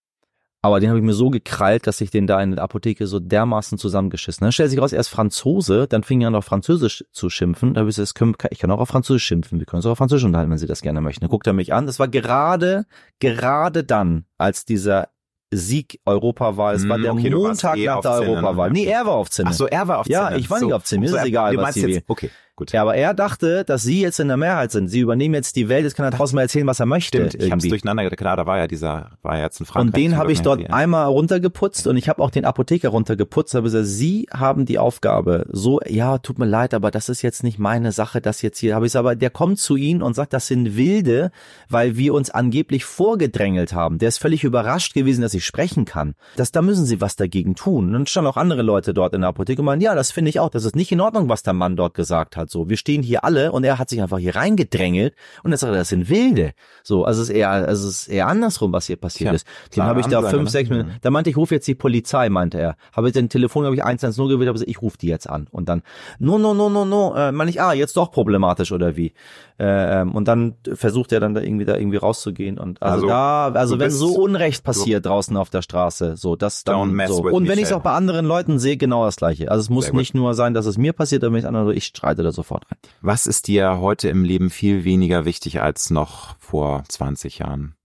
Aber den habe ich mir so gekrallt, dass ich den da in der Apotheke so dermaßen zusammengeschissen. Dann stellt sich raus, er ist Franzose, dann fing er an auf Französisch zu schimpfen. Da habe ich gesagt, ich kann auch auf Französisch schimpfen, wir können uns auch auf Französisch unterhalten, wenn Sie das gerne möchten. Dann guckt er mich an. Das war gerade, gerade dann, als dieser Sieg Europawahl, es war der okay, Montag eh nach der Zinne, Europawahl. Nee, er war auf Zinne. Ach so, er war auf Zinne. Ja, ich war so, nicht auf Zinne, mir so, ist egal, was Sie will. Okay. Gut. Ja, aber er dachte, dass sie jetzt in der Mehrheit sind. Sie übernehmen jetzt die Welt, jetzt kann er draußen mal erzählen, was er möchte. Stimmt, ich hab's durcheinander gedacht. Klar, da war ja dieser, war ja jetzt ein Frankreich. Und den habe ich dort einmal runtergeputzt und ich habe auch den Apotheker runtergeputzt. Aber gesagt, Sie haben die Aufgabe. So, ja, tut mir leid, aber das ist jetzt nicht meine Sache, das jetzt hier. Habe ich gesagt, aber der kommt zu Ihnen und sagt, das sind Wilde, weil wir uns angeblich vorgedrängelt haben. Der ist völlig überrascht gewesen, dass ich sprechen kann. Das, da müssen Sie was dagegen tun. Und dann standen auch andere Leute dort in der Apotheke und meinen, ja, das finde ich auch. Das ist nicht in Ordnung, was der Mann dort gesagt hat. So, wir stehen hier alle und er hat sich einfach hier reingedrängelt und er sagt, das sind Wilde. So, also es ist eher, also es ist eher andersrum, was hier passiert ja, ist. Den habe ich da Ansage, fünf, ne? sechs Minuten. Da meinte ich, rufe jetzt die Polizei, meinte er. Habe ich den Telefon, habe ich eins eins null gewählt, aber ich rufe die jetzt an. Und dann, no, no, no, no, no, äh, meine ich, ah, jetzt doch problematisch oder wie? Äh, und dann versucht er dann da irgendwie da irgendwie rauszugehen und also, also da, also wenn so Unrecht passiert draußen auf der Straße, so, das dann so. Und wenn ich es auch bei anderen Leuten sehe, genau das Gleiche. Also es muss nicht nur sein, dass es mir passiert, aber wenn ich andere, ich streite da sofort rein. Was ist dir heute im Leben viel weniger wichtig als noch vor zwanzig Jahren?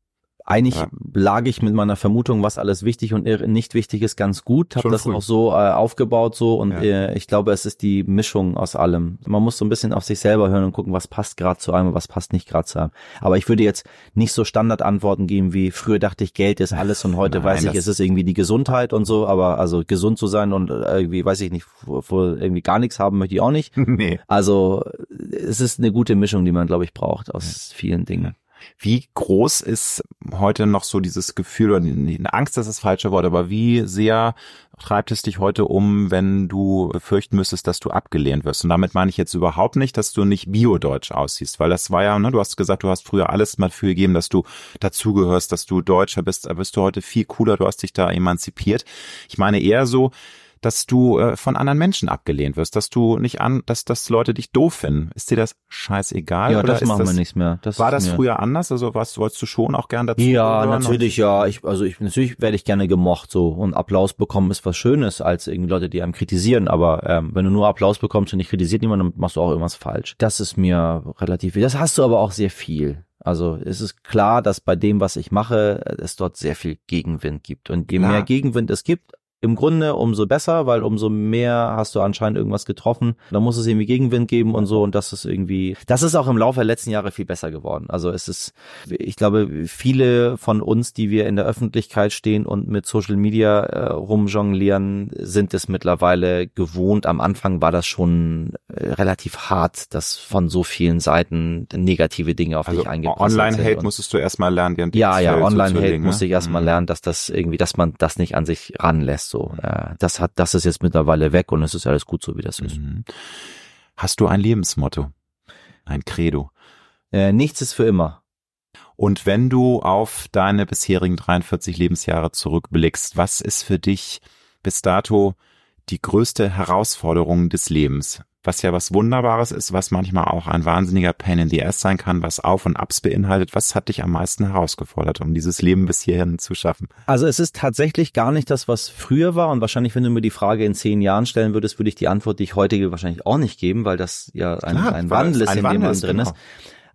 Eigentlich ja. lag ich mit meiner Vermutung, was alles wichtig und nicht wichtig ist, ganz gut. Habe das früh. auch so äh, aufgebaut so und ja. äh, ich glaube, es ist die Mischung aus allem. Man muss so ein bisschen auf sich selber hören und gucken, was passt gerade zu einem und was passt nicht gerade zu einem. Aber ich würde jetzt nicht so Standardantworten geben wie früher dachte ich, Geld ist alles und heute Nein, weiß ich, es ist irgendwie die Gesundheit und so. Aber also gesund zu sein und irgendwie, weiß ich nicht, vor irgendwie gar nichts haben möchte ich auch nicht. Nee. Also es ist eine gute Mischung, die man, glaube ich, braucht aus ja. vielen Dingen. Wie groß ist heute noch so dieses Gefühl, oder eine Angst, das ist das falsche Wort, aber wie sehr treibt es dich heute um, wenn du befürchten müsstest, dass du abgelehnt wirst? Und damit meine ich jetzt überhaupt nicht, dass du nicht biodeutsch aussiehst, weil das war ja, ne, du hast gesagt, du hast früher alles mal für gegeben, dass du dazugehörst, dass du Deutscher bist, aber bist du heute viel cooler, du hast dich da emanzipiert. Ich meine eher so, dass du äh, von anderen Menschen abgelehnt wirst, dass du nicht an, dass dass Leute dich doof finden. Ist dir das scheißegal? Ja, oder das ist machen das, wir nichts mehr. Das war das mir. früher anders? Also was wolltest du schon auch gern dazu? Ja, natürlich, ja. Ich, also ich natürlich werde ich gerne gemocht so und Applaus bekommen ist was Schönes als irgendwie Leute, die einem kritisieren. Aber ähm, wenn du nur Applaus bekommst und nicht kritisiert niemand, dann machst du auch irgendwas falsch. Das ist mir relativ. Das hast du aber auch sehr viel. Also es ist klar, dass bei dem, was ich mache, es dort sehr viel Gegenwind gibt. Und je klar. mehr Gegenwind es gibt, im Grunde umso besser, weil umso mehr hast du anscheinend irgendwas getroffen. Da muss es irgendwie Gegenwind geben und so und das ist irgendwie, das ist auch im Laufe der letzten Jahre viel besser geworden. Also es ist, ich glaube, viele von uns, die wir in der Öffentlichkeit stehen und mit Social Media äh, rumjonglieren, sind es mittlerweile gewohnt. Am Anfang war das schon äh, relativ hart, dass von so vielen Seiten negative Dinge auf also dich eingeprasselt sind. Online-Hate musstest du erstmal lernen, dir ein Ja, ja, Online-Hate ne? musste ich erstmal mhm. lernen, dass das irgendwie, dass man das nicht an sich ranlässt. So, äh, das hat, das ist jetzt mittlerweile weg und es ist alles gut so, wie das ist. Hast du ein Lebensmotto? Ein Credo? Äh, nichts ist für immer. Und wenn du auf deine bisherigen dreiundvierzig Lebensjahre zurückblickst, was ist für dich bis dato die größte Herausforderung des Lebens? Was ja was Wunderbares ist, was manchmal auch ein wahnsinniger Pain in the Ass sein kann, was Auf und Abs beinhaltet. Was hat dich am meisten herausgefordert, um dieses Leben bis hierhin zu schaffen? Also es ist tatsächlich gar nicht das, was früher war und wahrscheinlich, wenn du mir die Frage in zehn Jahren stellen würdest, würde ich die Antwort, die ich heute gebe, wahrscheinlich auch nicht geben, weil das ja ein, Klar, ein Wandel ist, ein in Wandel dem man ist, drin genau. ist.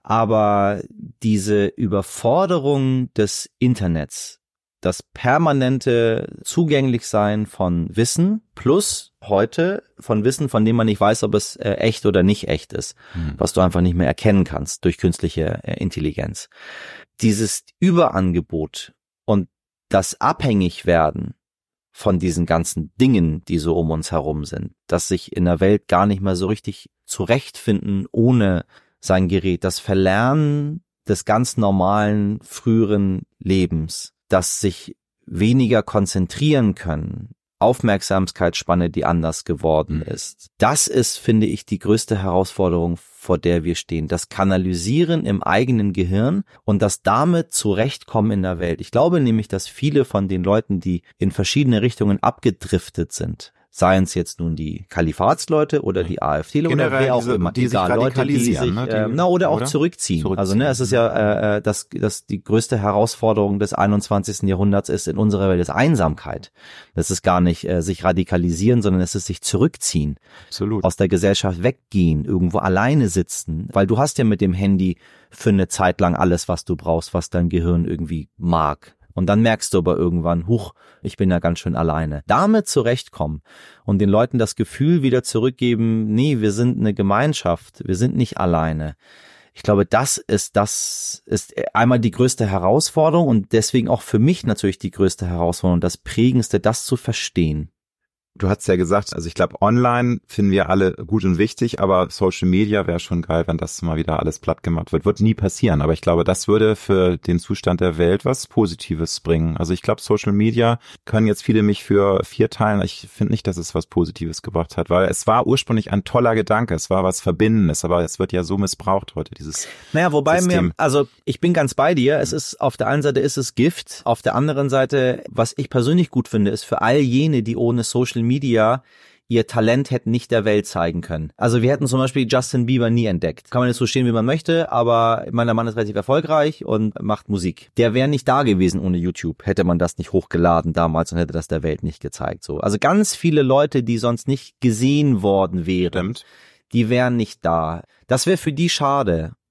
Aber diese Überforderung des Internets, das permanente Zugänglichsein von Wissen plus heute von Wissen, von dem man nicht weiß, ob es äh, echt oder nicht echt ist, mhm. was du einfach nicht mehr erkennen kannst durch künstliche äh, Intelligenz. Dieses Überangebot und das Abhängigwerden von diesen ganzen Dingen, die so um uns herum sind, dass sich in der Welt gar nicht mehr so richtig zurechtfinden ohne sein Gerät, das Verlernen des ganz normalen früheren Lebens, das sich weniger konzentrieren können, Aufmerksamkeitsspanne, die anders geworden ist. Das ist, finde ich, die größte Herausforderung, vor der wir stehen. Das Kanalisieren im eigenen Gehirn und das damit Zurechtkommen in der Welt. Ich glaube nämlich, dass viele von den Leuten, die in verschiedene Richtungen abgedriftet sind, seien es jetzt nun die Kalifatsleute oder die AfDler oder wer auch diese, immer, die egal, Leute, die sich, ne? die, äh, na, oder auch oder? zurückziehen. zurückziehen. Also, ne, es ist ja, äh, das, das, die größte Herausforderung des einundzwanzigsten Jahrhunderts ist in unserer Welt ist Einsamkeit. Das ist gar nicht äh, sich radikalisieren, sondern es ist sich zurückziehen. Absolut. Aus der Gesellschaft weggehen, irgendwo alleine sitzen, weil du hast ja mit dem Handy für eine Zeit lang alles, was du brauchst, was dein Gehirn irgendwie mag. Und dann merkst du aber irgendwann, huch, ich bin ja ganz schön alleine. Damit zurechtkommen und den Leuten das Gefühl wieder zurückgeben, nee, wir sind eine Gemeinschaft, wir sind nicht alleine. Ich glaube, das ist, das ist einmal die größte Herausforderung und deswegen auch für mich natürlich die größte Herausforderung, das Prägendste, das zu verstehen. Du hast ja gesagt, also ich glaube, online finden wir alle gut und wichtig, aber Social Media wäre schon geil, wenn das mal wieder alles platt gemacht wird. Wird nie passieren, aber ich glaube, das würde für den Zustand der Welt was Positives bringen. Also ich glaube, Social Media können jetzt viele mich für vier teilen. Ich finde nicht, dass es was Positives gebracht hat, weil es war ursprünglich ein toller Gedanke, es war was Verbindendes, aber es wird ja so missbraucht heute, dieses Naja, wobei System. mir, also ich bin ganz bei dir, es ist, auf der einen Seite ist es Gift, auf der anderen Seite, was ich persönlich gut finde, ist für all jene, die ohne Social Media ihr Talent hätten nicht der Welt zeigen können. Also wir hätten zum Beispiel Justin Bieber nie entdeckt. Kann man jetzt so stehen, wie man möchte, aber ich meine, der Mann ist relativ erfolgreich und macht Musik. Der wäre nicht da gewesen ohne YouTube, hätte man das nicht hochgeladen damals und hätte das der Welt nicht gezeigt. So, also ganz viele Leute, die sonst nicht gesehen worden wären, Stimmt. die wären nicht da. Das wäre für die schade.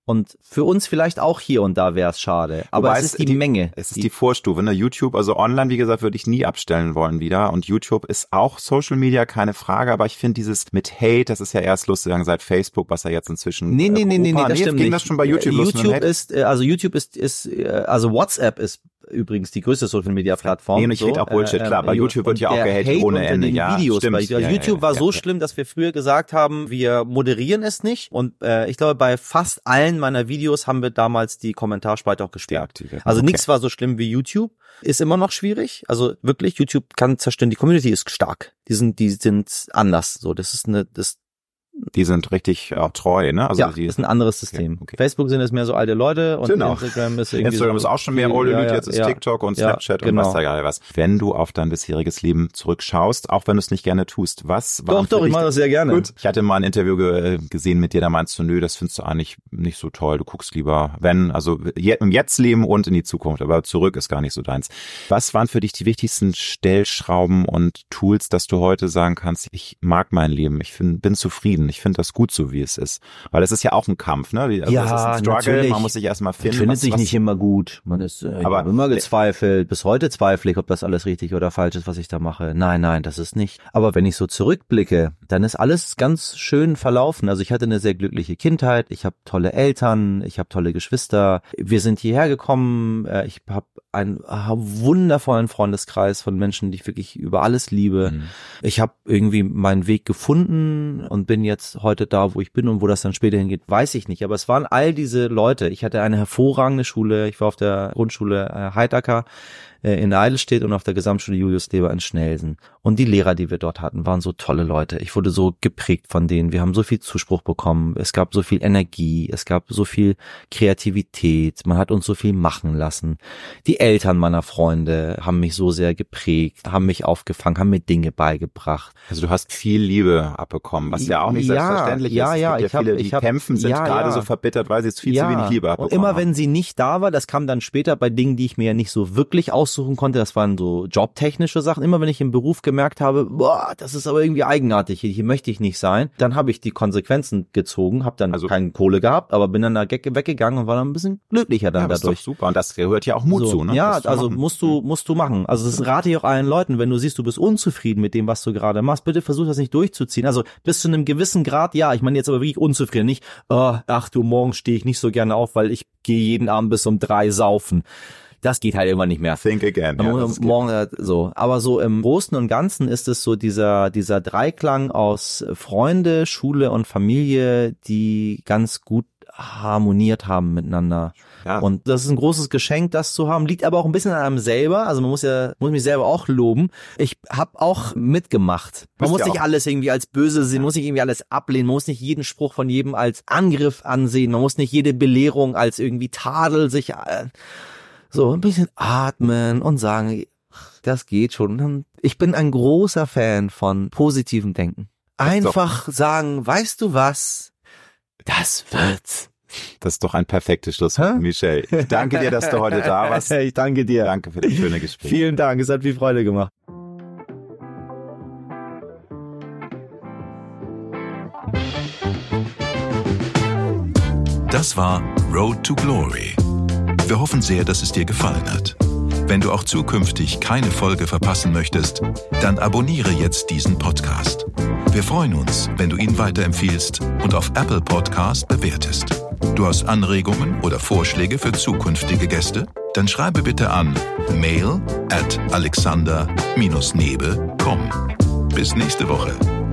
Und für uns vielleicht auch hier und da wäre es schade. Aber Wobei es ist die, die Menge. Es ist die, die Vorstufe. Ne? YouTube, also online, wie gesagt, würde ich nie abstellen wollen wieder. Und YouTube ist auch Social Media, keine Frage. Aber ich finde dieses mit Hate, das ist ja erst lustig seit Facebook, was ja jetzt inzwischen... Nee, nee, nee, nee, nee, das stimmt ging nicht. Das schon bei YouTube YouTube ist, also YouTube ist, ist, also WhatsApp ist übrigens die größte Social-Media-Plattform. Nee, und ich so. hate auch Bullshit, klar. Bei YouTube wird ja auch gehatet ohne Ende. Ja, Videos stimmt. Bei, also ja, YouTube ja, war ja, so ja. schlimm, dass wir früher gesagt haben, wir moderieren es nicht. Und äh, ich glaube, bei fast allen meiner Videos haben wir damals die Kommentarspalte auch gesperrt. Also okay. Nichts war so schlimm wie YouTube. Ist immer noch schwierig. Also wirklich, YouTube kann zerstören. Die Community ist stark. Die sind, die sind anders. So, das ist eine, das Die sind richtig auch treu, ne? Also ja, die ist ein anderes System. Okay, okay. Facebook sind es mehr so alte Leute und genau. Instagram ist irgendwie Instagram so ist auch schon mehr olde ja, Leute, ja, jetzt ist ja, TikTok und ja, Snapchat genau. und was da geil was. Wenn du auf dein bisheriges Leben zurückschaust, auch wenn du es nicht gerne tust, was war Doch, doch, ich mache das sehr gerne. Gut. Ich hatte mal ein Interview ge- gesehen mit dir, da meinst du, nö, das findest du eigentlich nicht so toll. Du guckst lieber, wenn, also je, im Jetzt leben und in die Zukunft, aber zurück ist gar nicht so deins. Was waren für dich die wichtigsten Stellschrauben und Tools, dass du heute sagen kannst, ich mag mein Leben, ich find, bin zufrieden, ich finde das gut so, wie es ist? Weil es ist ja auch ein Kampf, ne? Also ja, es ist ein Struggle, natürlich. Man muss sich erstmal finden. Man findet was, sich was nicht immer gut. Man ist äh, aber ich habe immer gezweifelt. Bis heute zweifle ich, ob das alles richtig oder falsch ist, was ich da mache. Nein, nein, das ist nicht. Aber wenn ich so zurückblicke, dann ist alles ganz schön verlaufen. Also ich hatte eine sehr glückliche Kindheit. Ich habe tolle Eltern. Ich habe tolle Geschwister. Wir sind hierher gekommen. Ich habe einen wundervollen Freundeskreis von Menschen, die ich wirklich über alles liebe. Mhm. Ich habe irgendwie meinen Weg gefunden und bin jetzt heute da, wo ich bin, und wo das dann später hingeht, weiß ich nicht. Aber es waren all diese Leute. Ich hatte eine hervorragende Schule. Ich war auf der Grundschule äh, Heidacker äh, in Eidelstedt und auf der Gesamtschule Julius Leber in Schnelsen. Und die Lehrer, die wir dort hatten, waren so tolle Leute. Ich wurde so geprägt von denen. Wir haben so viel Zuspruch bekommen. Es gab so viel Energie. Es gab so viel Kreativität. Man hat uns so viel machen lassen. Die Eltern meiner Freunde haben mich so sehr geprägt, haben mich aufgefangen, haben mir Dinge beigebracht. Also du hast viel Liebe abbekommen, was ja auch nicht ja, selbstverständlich ja, ist. Ja, es gibt ja, ja, viele, ich die hab, kämpfen, sind ja, gerade ja. so verbittert, weil sie jetzt viel ja. zu wenig Liebe abbekommen Und immer haben. wenn sie nicht da war, das kam dann später bei Dingen, die ich mir ja nicht so wirklich aussuchen konnte, das waren so jobtechnische Sachen. Immer wenn ich im Beruf gemerkt habe, boah, das ist aber irgendwie eigenartig, hier, hier möchte ich nicht sein, dann habe ich die Konsequenzen gezogen, habe dann also keine Kohle gehabt, aber bin dann da weggegangen und war dann ein bisschen glücklicher dann ja, das dadurch. Ist doch super, und das gehört ja auch Mut so, zu, ne? Ja, also musst du musst du machen. Also das rate ich auch allen Leuten, wenn du siehst, du bist unzufrieden mit dem, was du gerade machst, bitte versuch das nicht durchzuziehen. Also bis zu einem gewissen Grad, ja, ich meine jetzt aber wirklich unzufrieden, nicht, oh, ach du, morgen stehe ich nicht so gerne auf, weil ich gehe jeden Abend bis um drei saufen. Das geht halt irgendwann nicht mehr. Think again. Ja, morgen äh, so, aber so im Großen und Ganzen ist es so dieser dieser Dreiklang aus Freunde, Schule und Familie, die ganz gut harmoniert haben miteinander. Ja. Und das ist ein großes Geschenk, das zu haben. Liegt aber auch ein bisschen an einem selber. Also man muss ja muss mich selber auch loben. Ich habe auch mitgemacht. Man muss nicht alles irgendwie als böse sehen, man muss nicht irgendwie alles ablehnen, man muss nicht jeden Spruch von jedem als Angriff ansehen, man muss nicht jede Belehrung als irgendwie Tadel sich äh, so ein bisschen atmen und sagen, das geht schon. Ich bin ein großer Fan von positivem Denken. Einfach sagen, weißt du was? Das wird's. Das ist doch ein perfektes Schlusswort, Michel. Ich danke dir, dass du heute da warst. Ich danke dir. Danke für das schöne Gespräch. Vielen Dank, es hat viel Freude gemacht. Das war Road to Glory. Wir hoffen sehr, dass es dir gefallen hat. Wenn du auch zukünftig keine Folge verpassen möchtest, dann abonniere jetzt diesen Podcast. Wir freuen uns, wenn du ihn weiterempfiehlst und auf Apple Podcast bewertest. Du hast Anregungen oder Vorschläge für zukünftige Gäste? Dann schreibe bitte an mail at alexander Bindestrich nebe Punkt com. Bis nächste Woche.